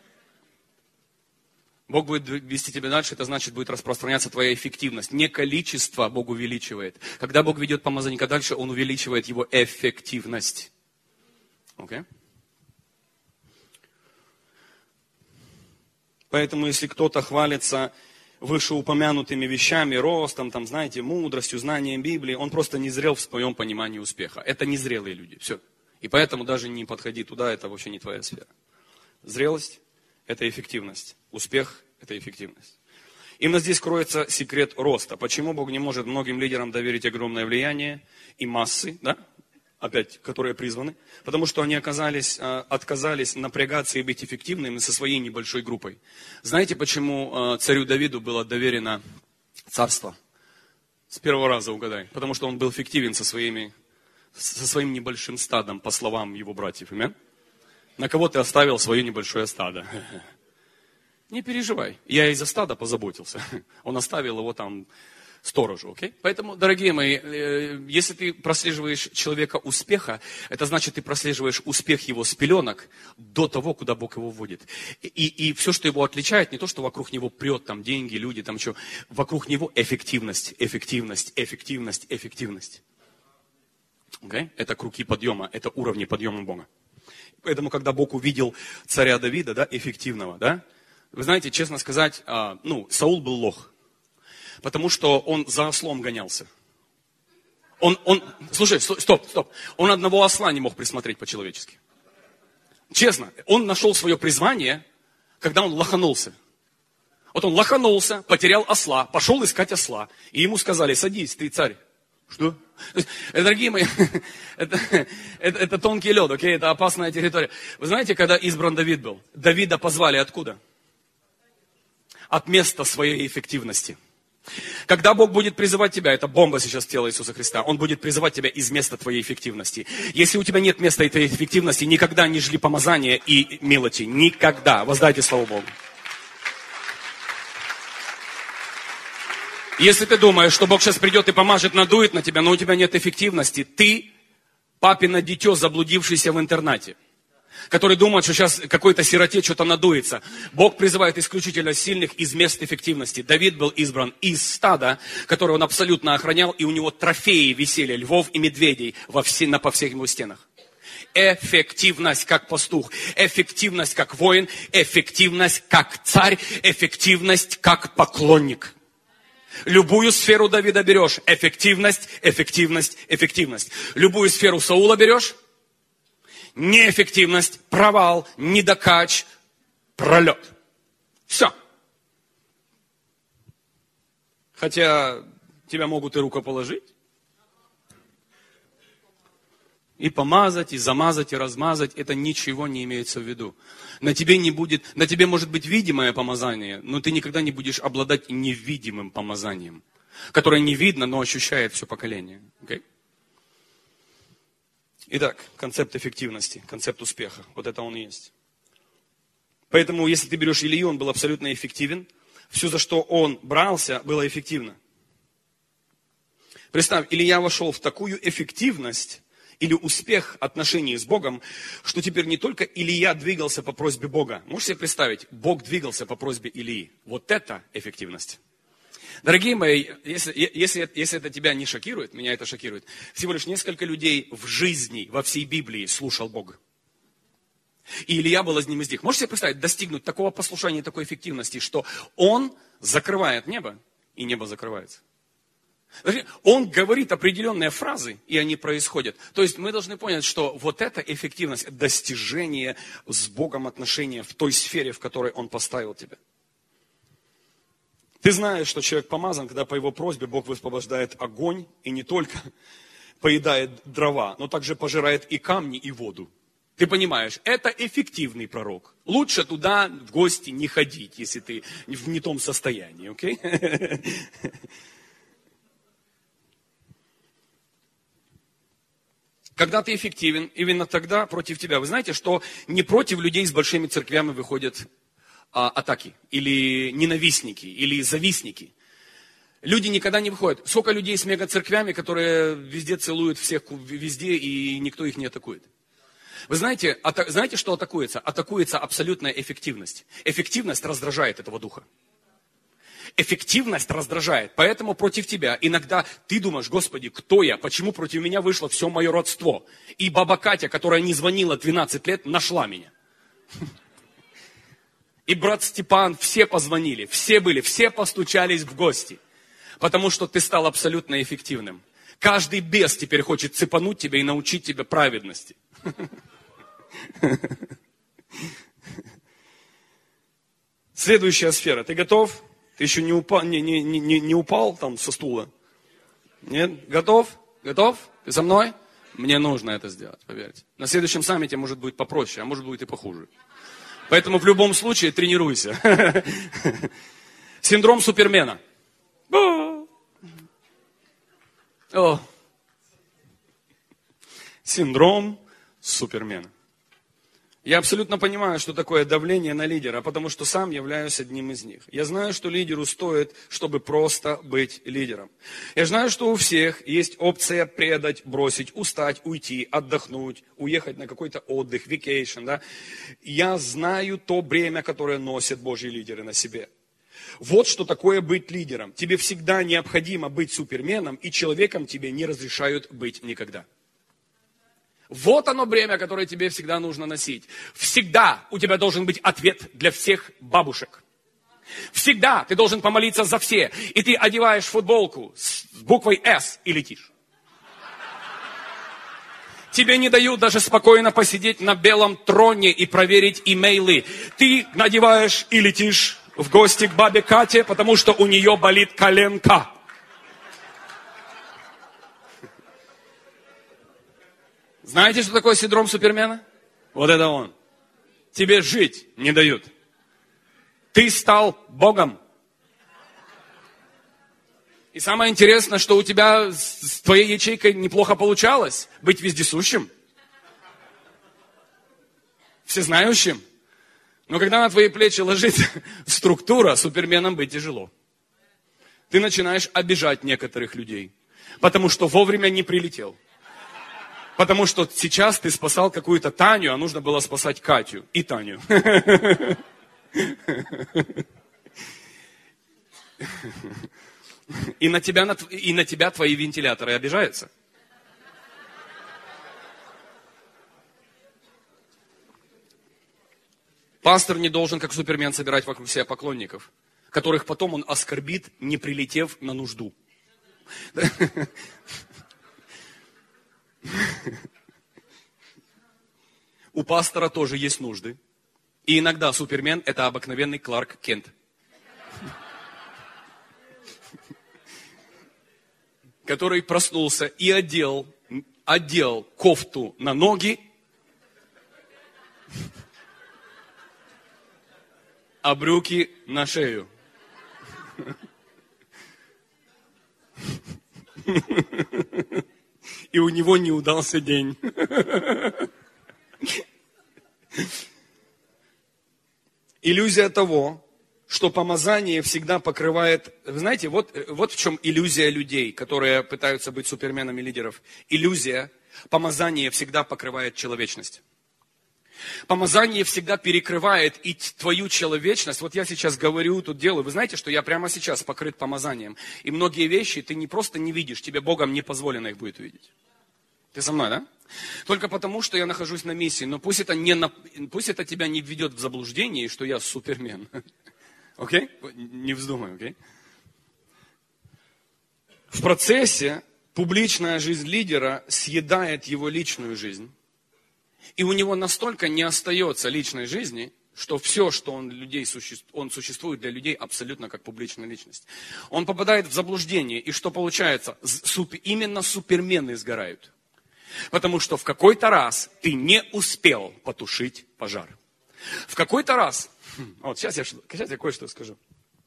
Бог будет вести тебя дальше, это значит, будет распространяться твоя эффективность. Не количество Бог увеличивает. Когда Бог ведет помазанника дальше, Он увеличивает его эффективность. Okay? Поэтому, если кто-то хвалится вышеупомянутыми вещами, ростом, там, знаете, мудростью, знанием Библии, он просто не зрел в своем понимании успеха. Это незрелые люди, все. И поэтому даже не подходи туда, это вообще не твоя сфера. Зрелость – это эффективность. Успех – это эффективность. Именно здесь кроется секрет роста. Почему Бог не может многим лидерам доверить огромное влияние и массы, да? Опять, которые призваны? Потому что они оказались, отказались напрягаться и быть эффективными со своей небольшой группой. Знаете, почему царю Давиду было доверено царство? С первого раза угадай. Потому что он был эффективен со, своими, со своим небольшим стадом, по словам его братьев. Аминь? На кого ты оставил свое небольшое стадо? Не переживай, я из-за стада позаботился. Он оставил его там сторожу, окей? Поэтому, дорогие мои, если ты прослеживаешь человека успеха, это значит, ты прослеживаешь успех его с пеленок до того, куда Бог его вводит. И, и все, что его отличает, не то, что вокруг него прет, там, деньги, люди, там, что, вокруг него эффективность, эффективность, эффективность, эффективность. Okay? Это круги подъема, это уровни подъема Бога. Поэтому, когда Бог увидел царя Давида, да, эффективного, да, вы знаете, честно сказать, ну, Саул был лох. Потому что он за ослом гонялся. Он, он, слушай, стоп, стоп. Он одного осла не мог присмотреть по-человечески. Честно, он нашел свое призвание, когда он лоханулся. Вот он лоханулся, потерял осла, пошел искать осла. И ему сказали, садись, ты царь. Что? Дорогие мои, это, это, это тонкий лед, окей? Это опасная территория. Вы знаете, когда избран Давид был? Давида позвали откуда? От места своей эффективности. Когда Бог будет призывать тебя, это бомба сейчас в тело Иисуса Христа, Он будет призывать тебя из места твоей эффективности. Если у тебя нет места этой эффективности, никогда не жди помазания и мелочи. Никогда. Воздайте славу Богу. Если ты думаешь, что Бог сейчас придет и помажет, надует на тебя, но у тебя нет эффективности, ты папино дитё, заблудившийся в интернате, который думает, что сейчас какой-то сироте что-то надуется. Бог призывает исключительно сильных из мест эффективности. Давид был избран из стада, которое он абсолютно охранял, и у него трофеи висели львов и медведей во все, на, по всех его стенах. Эффективность как пастух, эффективность как воин, эффективность как царь, эффективность как поклонник. Любую сферу Давида берешь, эффективность, эффективность, эффективность. Любую сферу Саула берешь, неэффективность, провал, недокач, пролет. Все. Хотя тебя могут и рукоположить, и помазать, и замазать, и размазать. Это ничего не имеется в виду. На тебе не будет, на тебе может быть видимое помазание, но ты никогда не будешь обладать невидимым помазанием, которое не видно, но ощущает все поколение. Okay? Итак, концепт эффективности, концепт успеха. Вот это он и есть. Поэтому, если ты берешь Илью, он был абсолютно эффективен. Все, за что он брался, было эффективно. Представь, Илья вошел в такую эффективность или успех отношений с Богом, что теперь не только Илья двигался по просьбе Бога. Можете себе представить, Бог двигался по просьбе Илии. Вот это эффективность. Дорогие мои, если, если, если это тебя не шокирует, меня это шокирует, всего лишь несколько людей в жизни, во всей Библии слушал Бога. И Илья был одним из них. Можете себе представить, достигнуть такого послушания, такой эффективности, что он закрывает небо, и небо закрывается. Он говорит определенные фразы, и они происходят. То есть мы должны понять, что вот эта эффективность, достижение с Богом отношения в той сфере, в которой Он поставил тебя. Ты знаешь, что человек помазан, когда по его просьбе Бог высвобождает огонь и не только поедает дрова, но также пожирает и камни, и воду. Ты понимаешь, это эффективный пророк. Лучше туда в гости не ходить, если ты в не том состоянии, окей? Когда ты эффективен, именно тогда против тебя. Вы знаете, что не против людей с большими церквями выходят а, атаки, или ненавистники, или завистники. Люди никогда не выходят. Сколько людей с мега-церквями, которые везде целуют всех, везде, и никто их не атакует. Вы знаете, ата- знаете, что атакуется? Атакуется абсолютная эффективность. Эффективность раздражает этого духа. Эффективность раздражает. Поэтому против тебя иногда ты думаешь: Господи, кто я? Почему против меня вышло все мое родство? И баба Катя, которая не звонила двенадцать лет, нашла меня. И брат Степан, все позвонили, все были, все постучались в гости. Потому что ты стал абсолютно эффективным. Каждый бес теперь хочет цепануть тебя и научить тебя праведности. Следующая сфера. Ты готов? Ты еще не упал, не, не, не, не упал там со стула? Нет? Готов? Готов? Ты со мной? Мне нужно это сделать, поверьте. На следующем саммите может быть попроще, а может быть и похуже. Поэтому в любом случае тренируйся. Синдром Супермена. О. Синдром Супермена. Я абсолютно понимаю, что такое давление на лидера, потому что сам являюсь одним из них. Я знаю, что лидеру стоит, чтобы просто быть лидером. Я знаю, что у всех есть опция предать, бросить, устать, уйти, отдохнуть, уехать на какой-то отдых, vacation. Да? Я знаю то бремя, которое носят Божьи лидеры на себе. Вот что такое быть лидером. Тебе всегда необходимо быть суперменом, и человеком тебе не разрешают быть никогда. Вот оно бремя, которое тебе всегда нужно носить. Всегда у тебя должен быть ответ для всех бабушек. Всегда ты должен помолиться за все. И ты одеваешь футболку с буквой «С» и летишь. Тебе не дают даже спокойно посидеть на белом троне и проверить имейлы. Ты надеваешь и летишь в гости к бабе Кате, потому что у нее болит коленка. Знаете, что такое синдром Супермена? Вот это он. Тебе жить не дают. Ты стал Богом. И самое интересное, что у тебя с твоей ячейкой неплохо получалось быть вездесущим, всезнающим. Но когда на твои плечи ложится структура, суперменом быть тяжело. Ты начинаешь обижать некоторых людей, потому что вовремя не прилетел. Потому что сейчас ты спасал какую-то Таню, а нужно было спасать Катю и Таню. И на тебя, и на тебя твои вентиляторы обижаются. Пастор не должен, как супермен, собирать вокруг себя поклонников, которых потом он оскорбит, не прилетев на нужду. У пастора тоже есть нужды. И иногда супермен – это обыкновенный Кларк Кент. Который проснулся и одел, одел кофту на ноги, а брюки на шею. И у него не удался день. Иллюзия того, что помазание всегда покрывает... Вы знаете, вот, вот в чем иллюзия людей, которые пытаются быть суперменами лидеров. Иллюзия, помазание всегда покрывает человечность. Помазание всегда перекрывает и твою человечность. Вот я сейчас говорю, тут делаю. Вы знаете, что я прямо сейчас покрыт помазанием. И многие вещи ты не просто не видишь, тебе Богом не позволено их будет увидеть. Ты со мной, да? Только потому, что я нахожусь на миссии. Но пусть это, не на... пусть это тебя не введет в заблуждение, что я супермен. Окей? Не вздумай, окей? В процессе публичная жизнь лидера съедает его личную жизнь. И у него настолько не остается личной жизни, что все, что он, людей, он существует для людей абсолютно как публичная личность. Он попадает в заблуждение, и что получается? Именно супермены сгорают. Потому что в какой-то раз ты не успел потушить пожар. В какой-то раз, вот сейчас я, сейчас я кое-что скажу.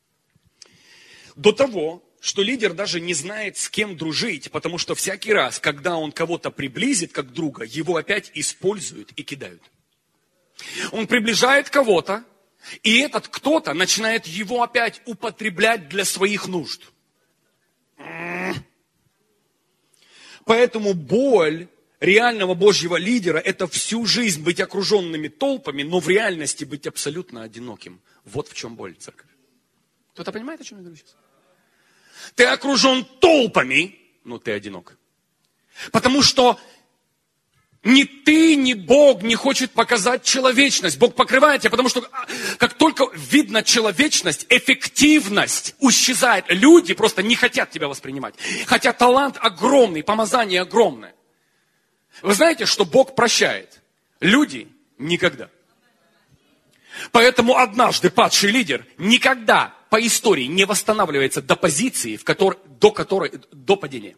До того, что лидер даже не знает, с кем дружить, потому что всякий раз, когда он кого-то приблизит как друга, его опять используют и кидают. Он приближает кого-то, и этот кто-то начинает его опять употреблять для своих нужд. Поэтому боль реального Божьего лидера – это всю жизнь быть окруженными толпами, но в реальности быть абсолютно одиноким. Вот в чем боль, церковь. Кто-то понимает, о чем я говорю сейчас? Ты окружен толпами, но ты одинок. Потому что ни ты, ни Бог не хочет показать человечность. Бог покрывает тебя, потому что как только видно человечность, эффективность исчезает. Люди просто не хотят тебя воспринимать. Хотя талант огромный, помазание огромное. Вы знаете, что Бог прощает? Люди никогда. Поэтому однажды падший лидер никогда по истории не восстанавливается до позиции, в которой, до которой, до падения.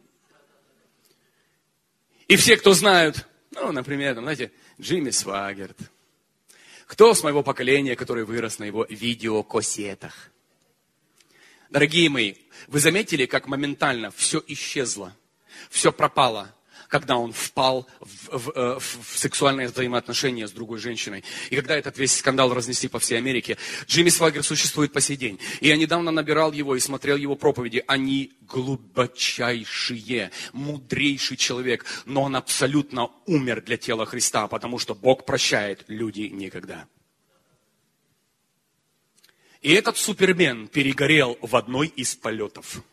И все, кто знают, ну, например, там, знаете, Джимми Свагерт. Кто с моего поколения, который вырос на его видеокассетах? Дорогие мои, вы заметили, как моментально все исчезло, все пропало, когда он впал в, в, в сексуальные взаимоотношения с другой женщиной. И когда этот весь скандал разнесли по всей Америке, Джимми Свагер существует по сей день. И я недавно набирал его и смотрел его проповеди. Они глубочайшие, мудрейший человек, но он абсолютно умер для тела Христа, потому что Бог прощает, люди никогда. И этот супермен перегорел в одной из полетов.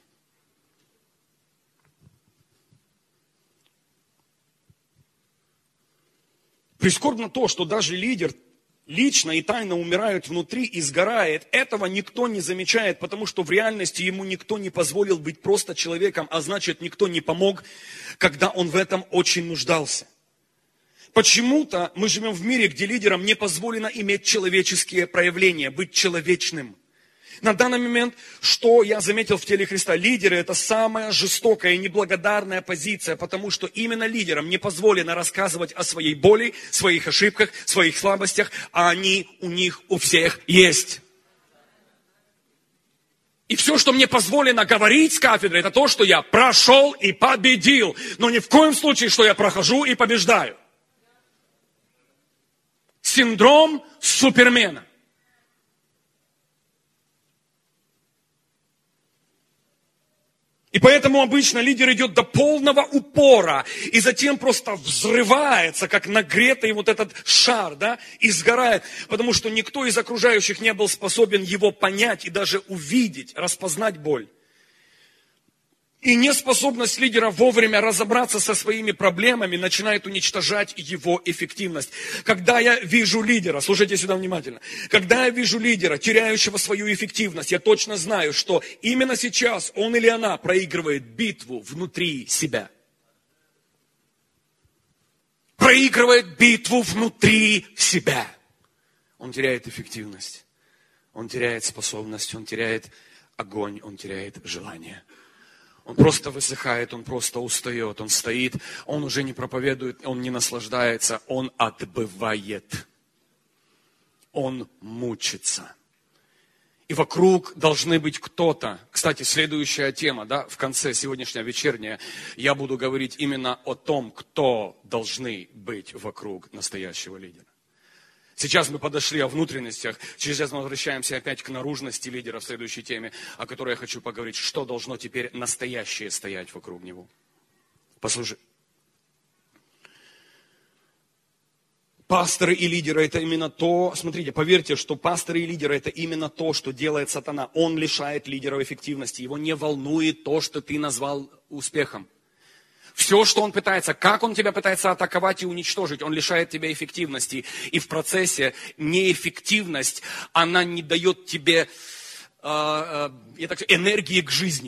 Прискорбно то, что даже лидер лично и тайно умирает внутри и сгорает. Этого никто не замечает, потому что в реальности ему никто не позволил быть просто человеком, а значит, никто не помог, когда он в этом очень нуждался. Почему-то мы живем в мире, где лидерам не позволено иметь человеческие проявления, быть человечным. На данный момент, что я заметил в теле Христа, лидеры – это самая жестокая и неблагодарная позиция, потому что именно лидерам не позволено рассказывать о своей боли, своих ошибках, своих слабостях, а они у них у всех есть. И все, что мне позволено говорить с кафедры, это то, что я прошел и победил, но ни в коем случае, что я прохожу и побеждаю. Синдром супермена. И поэтому обычно лидер идет до полного упора, и затем просто взрывается, как нагретый вот этот шар, да, и сгорает, потому что никто из окружающих не был способен его понять и даже увидеть, распознать боль. И неспособность лидера вовремя разобраться со своими проблемами начинает уничтожать его эффективность. Когда я вижу лидера, слушайте сюда внимательно, когда я вижу лидера, теряющего свою эффективность, я точно знаю, что именно сейчас он или она проигрывает битву внутри себя. Проигрывает битву внутри себя. Он теряет эффективность, он теряет способность, он теряет огонь, он теряет желание. Он просто высыхает, он просто устает, он стоит, он уже не проповедует, он не наслаждается, он отбывает. Он мучится. И вокруг должны быть кто-то. Кстати, следующая тема, да, в конце сегодняшнего вечернего, я буду говорить именно о том, кто должны быть вокруг настоящего лидера. Сейчас мы подошли о внутренностях, сейчас мы возвращаемся опять к наружности лидера в следующей теме, о которой я хочу поговорить, что должно теперь настоящее стоять вокруг него. Послушай. Пасторы и лидеры – это именно то, смотрите, поверьте, что пасторы и лидеры – это именно то, что делает сатана. Он лишает лидеров эффективности, его не волнует то, что ты назвал успехом. Все, что он пытается, как он тебя пытается атаковать и уничтожить, он лишает тебя эффективности. И в процессе неэффективность, она не дает тебе э, э, я так, энергии к жизни.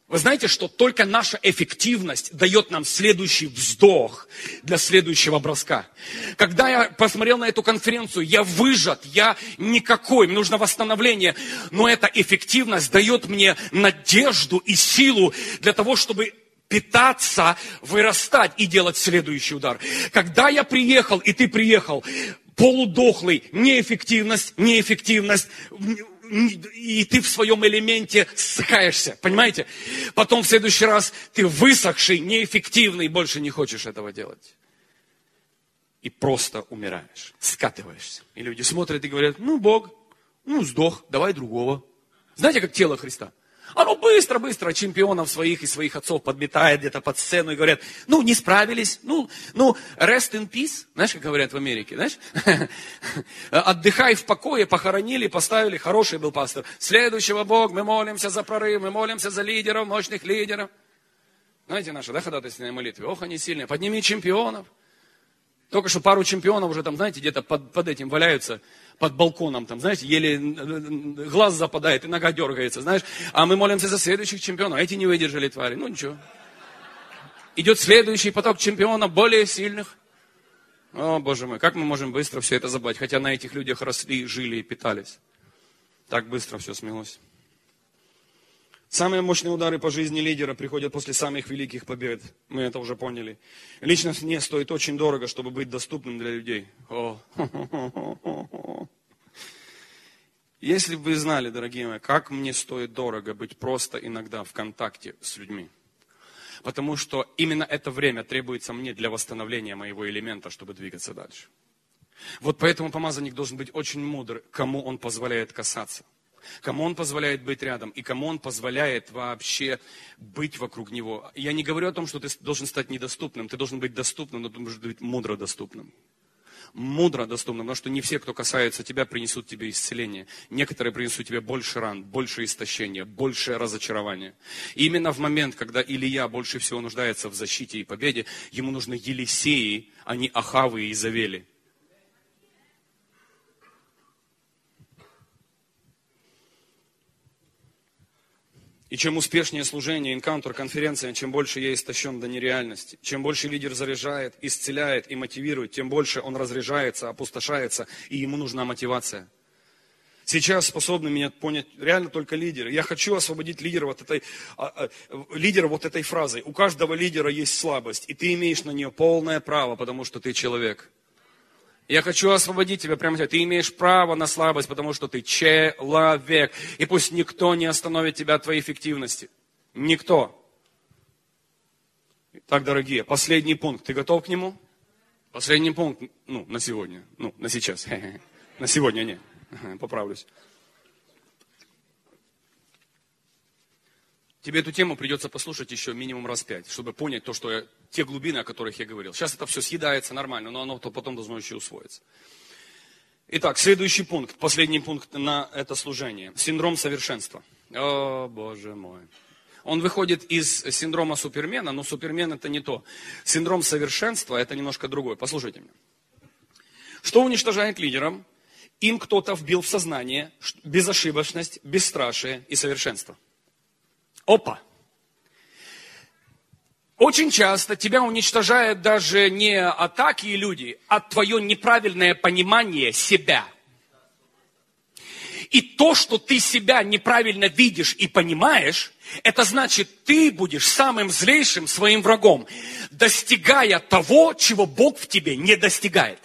Вы знаете, что только наша эффективность дает нам следующий вздох для следующего броска. Когда я посмотрел на эту конференцию, я выжат, я никакой, мне нужно восстановление. Но эта эффективность дает мне надежду и силу для того, чтобы питаться, вырастать и делать следующий удар. Когда я приехал, и ты приехал, полудохлый, неэффективность, неэффективность, и ты в своем элементе ссыкаешься, понимаете? Потом в следующий раз ты высохший, неэффективный, больше не хочешь этого делать. И просто умираешь, скатываешься. И люди смотрят и говорят, ну Бог, ну сдох, давай другого. Знаете, как тело Христа? Оно быстро-быстро чемпионов своих и своих отцов подметает где-то под сцену и говорят, ну, не справились, ну, ну, rest in peace, знаешь, как говорят в Америке, знаешь? Отдыхай в покое, похоронили, поставили, хороший был пастор. Следующего Бог, мы молимся за прорыв, мы молимся за лидеров, мощных лидеров. Знаете, наша, да, ходатайственная молитва, ох, они сильные, подними чемпионов. Только что пару чемпионов уже там, знаете, где-то под, под этим валяются, под балконом, там, знаете, еле глаз западает и нога дергается, знаешь. А мы молимся за следующих чемпионов, а эти не выдержали, твари. Ну, ничего. Идет следующий поток чемпионов, более сильных. О, Боже мой, как мы можем быстро все это забыть, хотя на этих людях росли, жили и питались. Так быстро все смелось. Самые мощные удары по жизни лидера приходят после самых великих побед. Мы это уже поняли. Личность мне стоит очень дорого, чтобы быть доступным для людей. О. Если бы вы знали, дорогие мои, как мне стоит дорого быть просто иногда в контакте с людьми. Потому что именно это время требуется мне для восстановления моего элемента, чтобы двигаться дальше. Вот поэтому помазанник должен быть очень мудр, кому он позволяет касаться. Кому он позволяет быть рядом и кому он позволяет вообще быть вокруг него. Я не говорю о том, что ты должен стать недоступным, ты должен быть доступным, но ты должен быть мудро доступным. Мудро доступным, потому что не все, кто касается тебя, принесут тебе исцеление. Некоторые принесут тебе больше ран, больше истощения, больше разочарования. И именно в момент, когда Илия больше всего нуждается в защите и победе, ему нужны Елисеи, а не Ахавы и Изавели. И чем успешнее служение, энкаунтер, конференция, чем больше я истощен до нереальности. Чем больше лидер заряжает, исцеляет и мотивирует, тем больше он разряжается, опустошается, и ему нужна мотивация. Сейчас способны меня понять реально только лидеры. Я хочу освободить лидера вот этой, лидера вот этой фразой. У каждого лидера есть слабость, и ты имеешь на нее полное право, потому что ты человек. Я хочу освободить тебя прямо сейчас. Ты имеешь право на слабость, потому что ты человек. И пусть никто не остановит тебя от твоей эффективности. Никто. Так, дорогие, последний пункт. Ты готов к нему? Последний пункт, ну, на сегодня. Ну, на сейчас. На сегодня нет. Поправлюсь. Тебе эту тему придется послушать еще минимум раз пять, чтобы понять то, что я, те глубины, о которых я говорил. Сейчас это все съедается нормально, но оно потом должно еще усвоиться. Итак, следующий пункт, последний пункт на это служение. Синдром совершенства. О, Боже мой. Он выходит из синдрома супермена, но супермен это не то. Синдром совершенства это немножко другое. Послушайте меня. Что уничтожает лидерам? Им кто-то вбил в сознание безошибочность, бесстрашие и совершенство. Опа! Очень часто тебя уничтожают даже не атаки и люди, а твое неправильное понимание себя. И то, что ты себя неправильно видишь и понимаешь, это значит, ты будешь самым злейшим своим врагом, достигая того, чего Бог в тебе не достигает.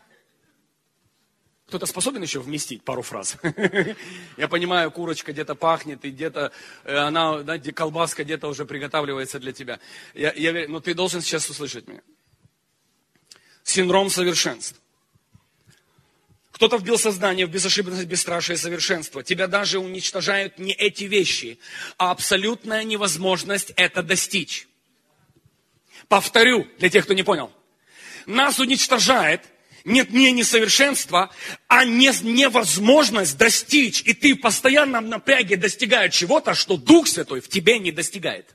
Кто-то способен еще вместить пару фраз? Я понимаю, курочка где-то пахнет, и где-то она, знаете, колбаска где-то уже приготавливается для тебя. Я, я, но ты должен сейчас услышать меня. Синдром совершенства. Кто-то вбил сознание в безошибочность, бесстрашие и совершенство. Тебя даже уничтожают не эти вещи, а абсолютная невозможность это достичь. Повторю, для тех, кто не понял. Нас уничтожает нет не несовершенство, а не, невозможность достичь. И ты в постоянном напряге достигаешь чего-то, что Дух Святой в тебе не достигает.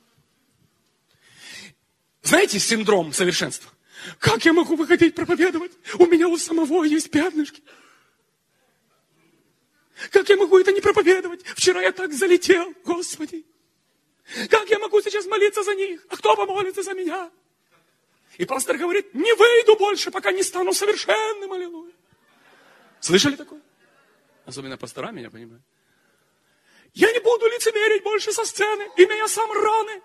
Знаете синдром совершенства? Как я могу выходить проповедовать? У меня у самого есть пятнышки. Как я могу это не проповедовать? Вчера я так залетел, Господи. Как я могу сейчас молиться за них? А кто помолится за меня? И пастор говорит, не выйду больше, пока не стану совершенным, аллилуйя. Слышали такое? Особенно пастора меня понимают. Я не буду лицемерить больше со сцены, и меня сам раны.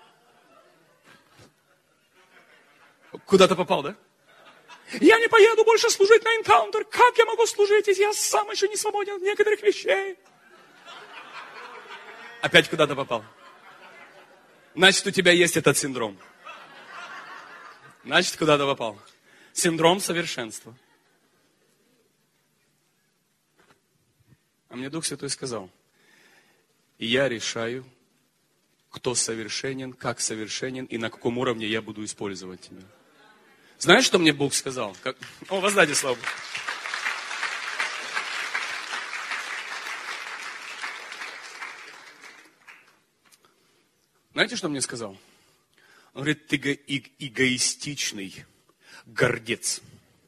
Куда-то попал, да? Я не поеду больше служить на энкаунтер. Как я могу служить, если я сам еще не свободен от некоторых вещей? Опять куда-то попал. Значит, у тебя есть этот синдром. Значит, куда-то попал. Синдром совершенства. А мне Дух Святой сказал, и я решаю, кто совершенен, как совершенен и на каком уровне я буду использовать тебя. Знаешь, что мне Бог сказал? Как... О, воздайте славу. Знаете, что мне сказал? Он говорит, ты эго- эгоистичный гордец.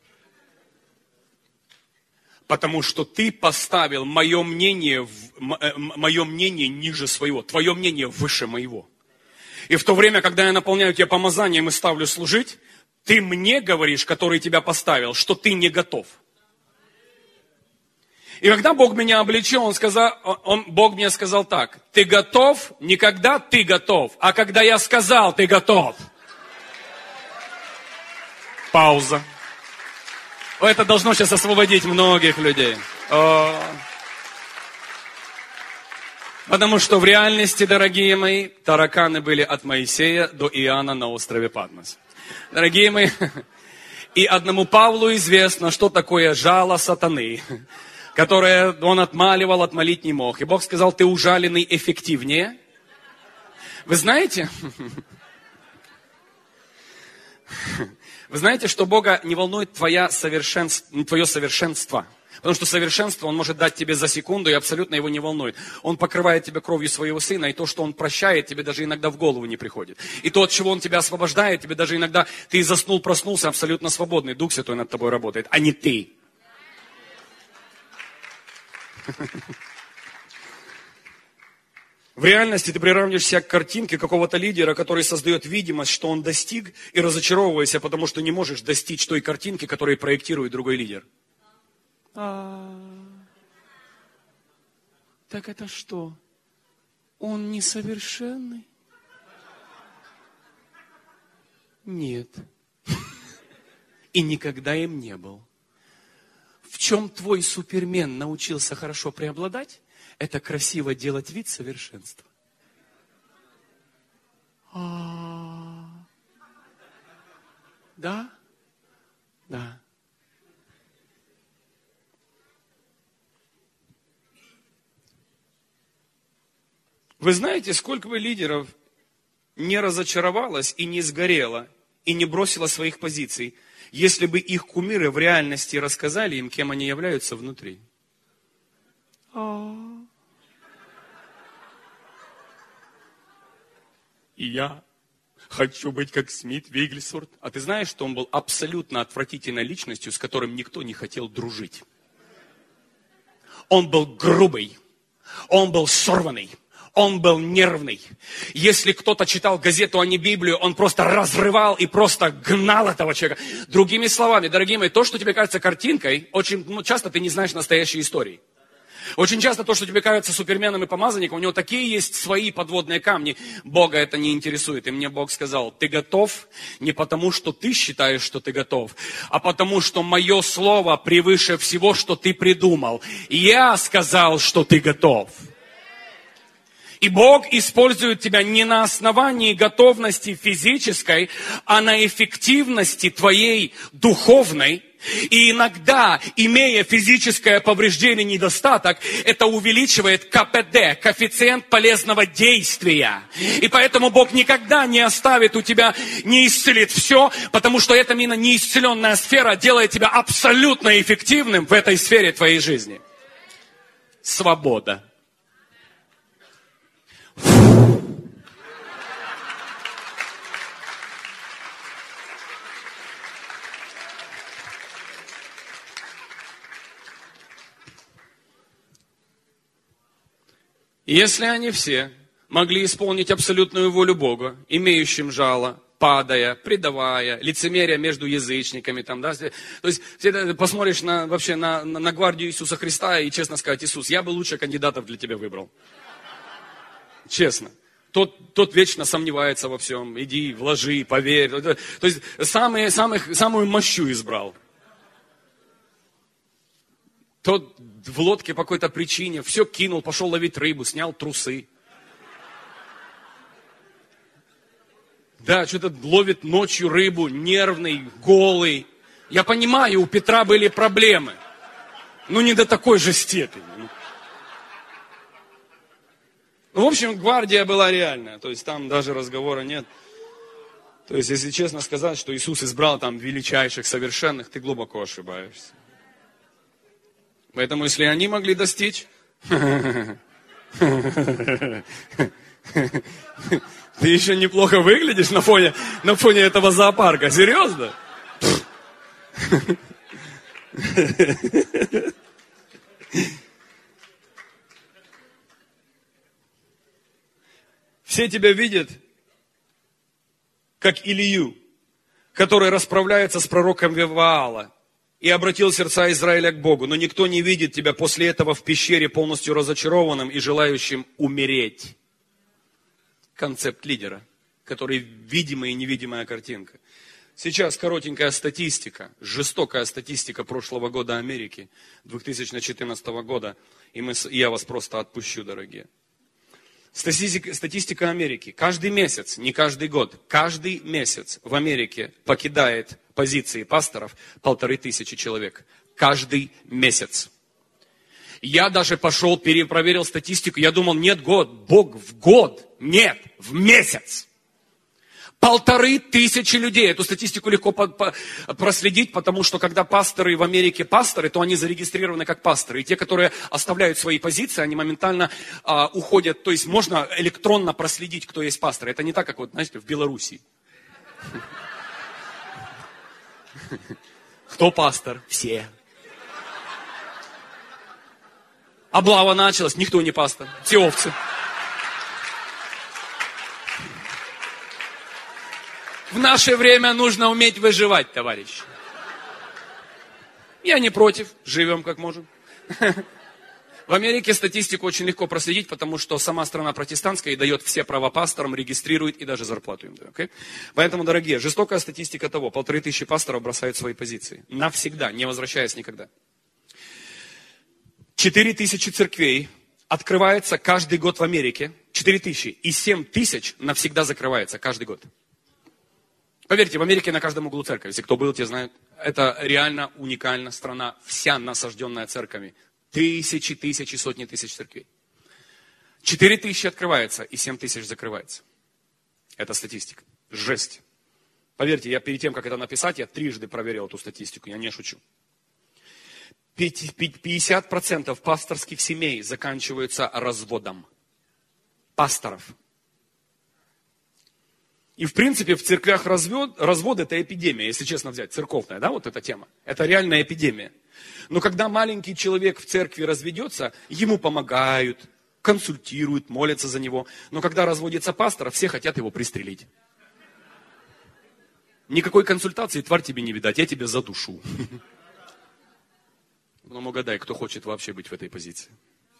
Потому что ты поставил мое мнение, в- мое мнение ниже своего, твое мнение выше моего. И в то время, когда я наполняю тебя помазанием и ставлю служить, ты мне говоришь, который тебя поставил, что ты не готов. И когда Бог меня обличил, он сказал, он, Бог мне сказал так, ты готов не когда ты готов, а когда я сказал, ты готов. Пауза. Это должно сейчас освободить многих людей. О. Потому что в реальности, дорогие мои, тараканы были от Моисея до Иоанна на острове Патмос. Дорогие мои, и одному Павлу известно, что такое жало сатаны, которое он отмаливал, отмолить не мог. И Бог сказал, ты ужаленный эффективнее. Вы знаете, вы знаете, что Бога не волнует твоя совершенство, твое совершенство. Потому что совершенство Он может дать тебе за секунду и абсолютно его не волнует. Он покрывает тебя кровью своего Сына, и то, что Он прощает, тебе даже иногда в голову не приходит. И то, от чего Он тебя освобождает, тебе даже иногда, ты заснул, проснулся абсолютно свободный. Дух Святой над тобой работает, а не ты. В реальности ты приравниваешься к картинке какого-то лидера, который создает видимость, что он достиг, и разочаровываешься, потому что не можешь достичь той картинки, которую проектирует другой лидер. А, так это что? Он несовершенный? Нет. И никогда им не был. В чем твой супермен научился хорошо преобладать? Это красиво делать вид совершенства. А, да? Да. Вы знаете, сколько бы лидеров не разочаровалось и не сгорело, и не бросило своих позиций, если бы их кумиры в реальности рассказали им, кем они являются внутри. И я хочу быть как Смит Вигглесворт. А ты знаешь, что он был абсолютно отвратительной личностью, с которым никто не хотел дружить? Он был грубый, он был сорванный. Он был нервный. Если кто-то читал газету, а не Библию, он просто разрывал и просто гнал этого человека. Другими словами, дорогие мои, то, что тебе кажется картинкой, очень ну, часто ты не знаешь настоящей истории. Очень часто то, что тебе кажется суперменом и помазанником, у него такие есть свои подводные камни. Бога это не интересует. И мне Бог сказал, ты готов не потому, что ты считаешь, что ты готов, а потому, что мое слово превыше всего, что ты придумал. Я сказал, что ты готов. И Бог использует тебя не на основании готовности физической, а на эффективности твоей духовной. И иногда, имея физическое повреждение, недостаток, это увеличивает ка пэ дэ, коэффициент полезного действия. И поэтому Бог никогда не оставит у тебя, не исцелит все, потому что эта именно неисцеленная сфера делает тебя абсолютно эффективным в этой сфере твоей жизни. Свобода. Если они все могли исполнить абсолютную волю Бога, имеющим жало, падая, предавая, лицемерие между язычниками. Там, да? То есть, ты посмотришь на, вообще на, на, на гвардию Иисуса Христа и честно сказать: Иисус, я бы лучше кандидатов для тебя выбрал. Честно. Тот, тот вечно сомневается во всем. Иди, вложи, поверь. То есть, самые, самых, самую мощу избрал. Тот в лодке по какой-то причине все кинул, пошел ловить рыбу, снял трусы. Да, что-то ловит ночью рыбу, нервный, голый. Я понимаю, у Петра были проблемы. Но не до такой же степени. Ну, в общем, гвардия была реальная. То есть там даже разговора нет. То есть, если честно сказать, что Иисус избрал там величайших, совершенных, ты глубоко ошибаешься. Поэтому, если они могли достичь... Ты еще неплохо выглядишь на фоне, на фоне этого зоопарка. Серьезно? Все тебя видят, как Илью, который расправляется с пророком Ваала и обратил сердца Израиля к Богу. Но никто не видит тебя после этого в пещере полностью разочарованным и желающим умереть. Концепт лидера, который видимая и невидимая картинка. Сейчас коротенькая статистика, жестокая статистика прошлого года Америки, две тысячи четырнадцатого года, и мы, я вас просто отпущу, дорогие. Статистика, статистика Америки. Каждый месяц, не каждый год, каждый месяц в Америке покидает позиции пасторов полторы тысячи человек. Каждый месяц. Я даже пошел, перепроверил статистику, я думал, нет, год, Бог в год, нет, в месяц. Полторы тысячи людей. Эту статистику легко по- по- проследить, потому что когда пасторы в Америке пасторы, то они зарегистрированы как пасторы. И те, которые оставляют свои позиции, они моментально а, уходят. То есть можно электронно проследить, кто есть пастор. Это не так, как вот, знаете, в Белоруссии. Кто пастор? Все. Облава началась, никто не пастор. Все овцы. В наше время нужно уметь выживать, товарищи. Я не против, живем как можем. В Америке статистику очень легко проследить, потому что сама страна протестантская и дает все права пасторам, регистрирует и даже зарплату им дает. Okay? Поэтому, дорогие, жестокая статистика того, полторы тысячи пасторов бросают свои позиции. Навсегда, не возвращаясь никогда. Четыре тысячи церквей открывается каждый год в Америке. Четыре тысячи. И семь тысяч навсегда закрывается каждый год. Поверьте, в Америке на каждом углу церковь. Если кто был, те знают. Это реально уникальная страна. Вся насажденная церквями. Тысячи, тысячи, сотни тысяч церквей. Четыре тысячи открывается и семь тысяч закрывается. Это статистика. Жесть. Поверьте, я перед тем, как это написать, я трижды проверил эту статистику. Я не шучу. пятьдесят процентов пасторских семей заканчиваются разводом. Пасторов. И в принципе в церквях развод, развод это эпидемия, если честно взять, церковная, да, вот эта тема. Это реальная эпидемия. Но когда маленький человек в церкви разведется, ему помогают, консультируют, молятся за него. Но когда разводится пастор, все хотят его пристрелить. Никакой консультации, тварь тебе не видать, я тебя задушу. Ну, угадай, кто хочет вообще быть в этой позиции.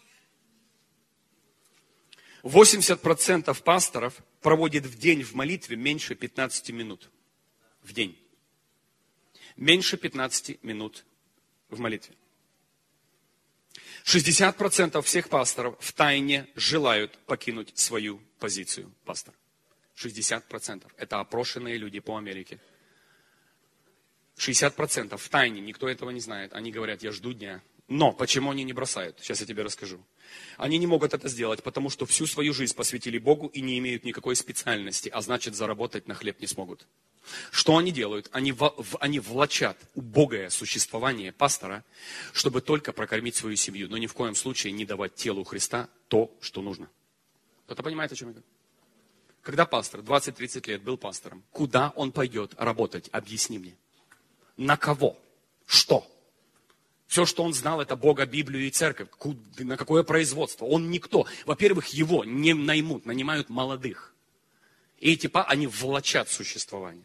восемьдесят процентов пасторов проводит в день в молитве меньше пятнадцати минут. В день. Меньше пятнадцати минут в молитве. шестьдесят процентов всех пасторов втайне желают покинуть свою позицию пастора. шестьдесят процентов. Это опрошенные люди по Америке. шестьдесят процентов втайне, никто этого не знает. Они говорят, я жду дня. Но почему они не бросают? Сейчас я тебе расскажу. Они не могут это сделать, потому что всю свою жизнь посвятили Богу и не имеют никакой специальности, а значит заработать на хлеб не смогут. Что они делают? Они, в, они влачат убогое существование пастора, чтобы только прокормить свою семью, но ни в коем случае не давать телу Христа то, что нужно. Кто-то понимает, о чем я говорю? Когда пастор двадцать-тридцать лет был пастором, куда он пойдет работать? Объясни мне. На кого? Что? Все, что он знал, это Бога, Библию и церковь. На какое производство? Он никто. Во-первых, его не наймут, нанимают молодых. И эти па, они влачат существование.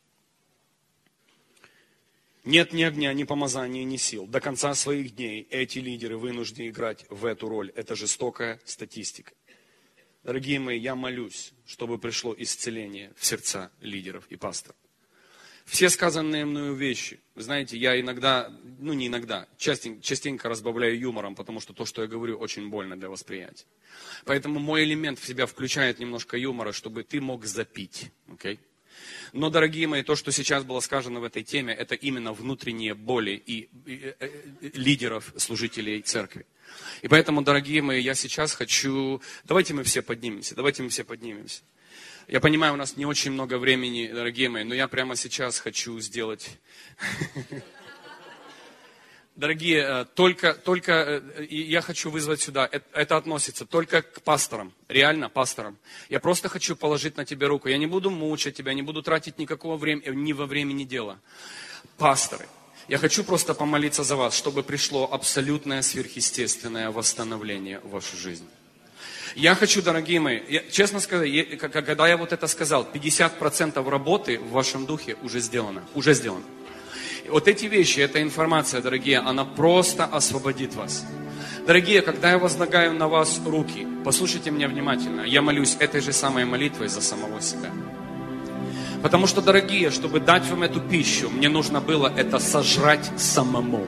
Нет ни огня, ни помазания, ни сил. До конца своих дней эти лидеры вынуждены играть в эту роль. Это жестокая статистика. Дорогие мои, я молюсь, чтобы пришло исцеление в сердца лидеров и пасторов. Все сказанные мною вещи, вы знаете, я иногда, ну не иногда, частенько, частенько разбавляю юмором, потому что то, что я говорю, очень больно для восприятия. Поэтому мой элемент в себя включает немножко юмора, чтобы ты мог запить. Okay? Но, дорогие мои, то, что сейчас было сказано в этой теме, это именно внутренние боли и, и, и, и лидеров, служителей церкви. И поэтому, дорогие мои, я сейчас хочу, давайте мы все поднимемся, давайте мы все поднимемся. Я понимаю, у нас не очень много времени, дорогие мои, но я прямо сейчас хочу сделать... Дорогие, только, только я хочу вызвать сюда, это, это относится только к пасторам, реально пасторам. Я просто хочу положить на тебя руку. Я не буду мучать тебя, не буду тратить никакого времени, ни во времени дела. Пасторы, я хочу просто помолиться за вас, чтобы пришло абсолютное сверхъестественное восстановление в вашу жизнь. Я хочу, дорогие мои, я, честно сказать, я, когда я вот это сказал, пятьдесят процентов работы в вашем духе уже сделано, уже сделано. Вот эти вещи, эта информация, дорогие, она просто освободит вас. Дорогие, когда я возлагаю на вас руки, послушайте меня внимательно, я молюсь этой же самой молитвой за самого себя. Потому что, дорогие, чтобы дать вам эту пищу, мне нужно было это сожрать самому.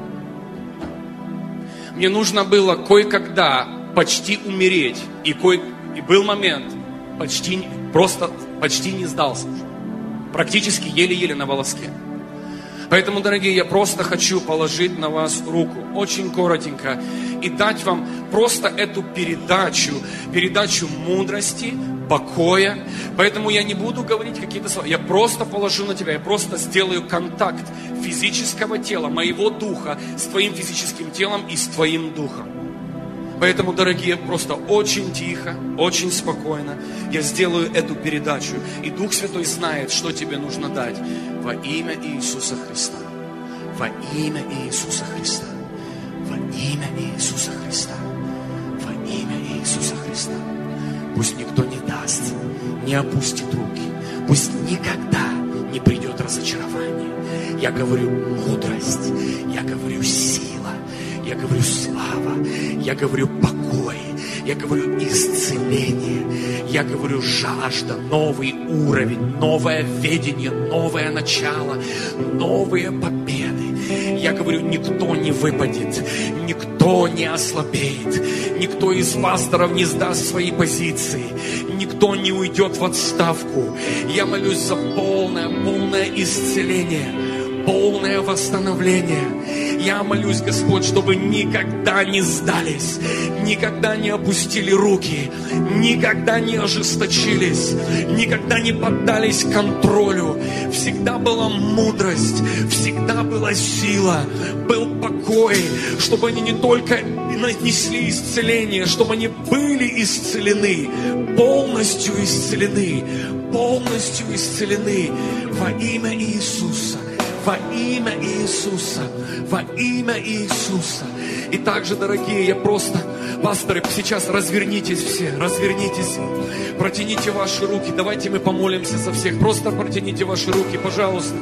Мне нужно было кое-когда почти умереть. И, кое... и был момент, почти, просто почти не сдался. Практически еле-еле на волоске. Поэтому, дорогие, я просто хочу положить на вас руку, очень коротенько, и дать вам просто эту передачу, передачу мудрости, покоя. Поэтому я не буду говорить какие-то слова, я просто положу на тебя, я просто сделаю контакт физического тела, моего духа с твоим физическим телом и с твоим духом. Поэтому, дорогие, просто очень тихо, очень спокойно я сделаю эту передачу. И Дух Святой знает, что тебе нужно дать. Во имя Иисуса Христа. Во имя Иисуса Христа. Во имя Иисуса Христа. Во имя Иисуса Христа. Пусть никто не даст, не опустит руки. Пусть никогда не придет разочарование. Я говорю мудрость. Я говорю сила. Я говорю слава, я говорю покой, я говорю исцеление, я говорю жажда, новый уровень, новое видение, новое начало, новые победы. Я говорю, никто не выпадет, никто не ослабеет, никто из пасторов не сдаст свои позиции, никто не уйдет в отставку. Я молюсь за полное, полное исцеление, полное восстановление. Я молюсь, Господь, чтобы никогда не сдались, никогда не опустили руки, никогда не ожесточились, никогда не поддались контролю. Всегда была мудрость, всегда была сила, был покой, чтобы они не только нанесли исцеление, чтобы они были исцелены, полностью исцелены, полностью исцелены во имя Иисуса. Во имя Иисуса, во имя Иисуса. И также, дорогие, я просто, пасторы, сейчас развернитесь все, развернитесь, протяните ваши руки, давайте мы помолимся за всех, просто протяните ваши руки, пожалуйста.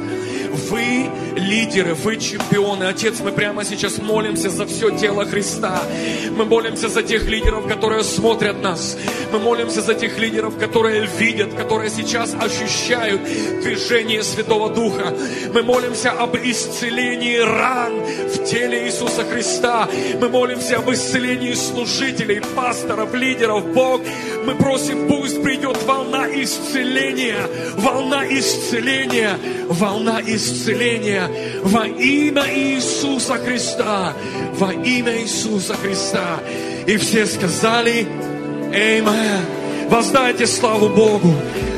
Вы лидеры, вы чемпионы. Отец, мы прямо сейчас молимся за все тело Христа. Мы молимся за тех лидеров, которые смотрят нас. Мы молимся за тех лидеров, которые видят, которые сейчас ощущают движение Святого Духа. Мы молимся об исцелении ран в теле Иисуса Христа. Мы молимся об исцелении служителей, пасторов, лидеров. Бог, мы просим, пусть придет волна исцеления, волна исцеления, волна исцеления. Исцеление во имя Иисуса Христа, во имя Иисуса Христа. И все сказали: Аминь. Воздайте славу Богу.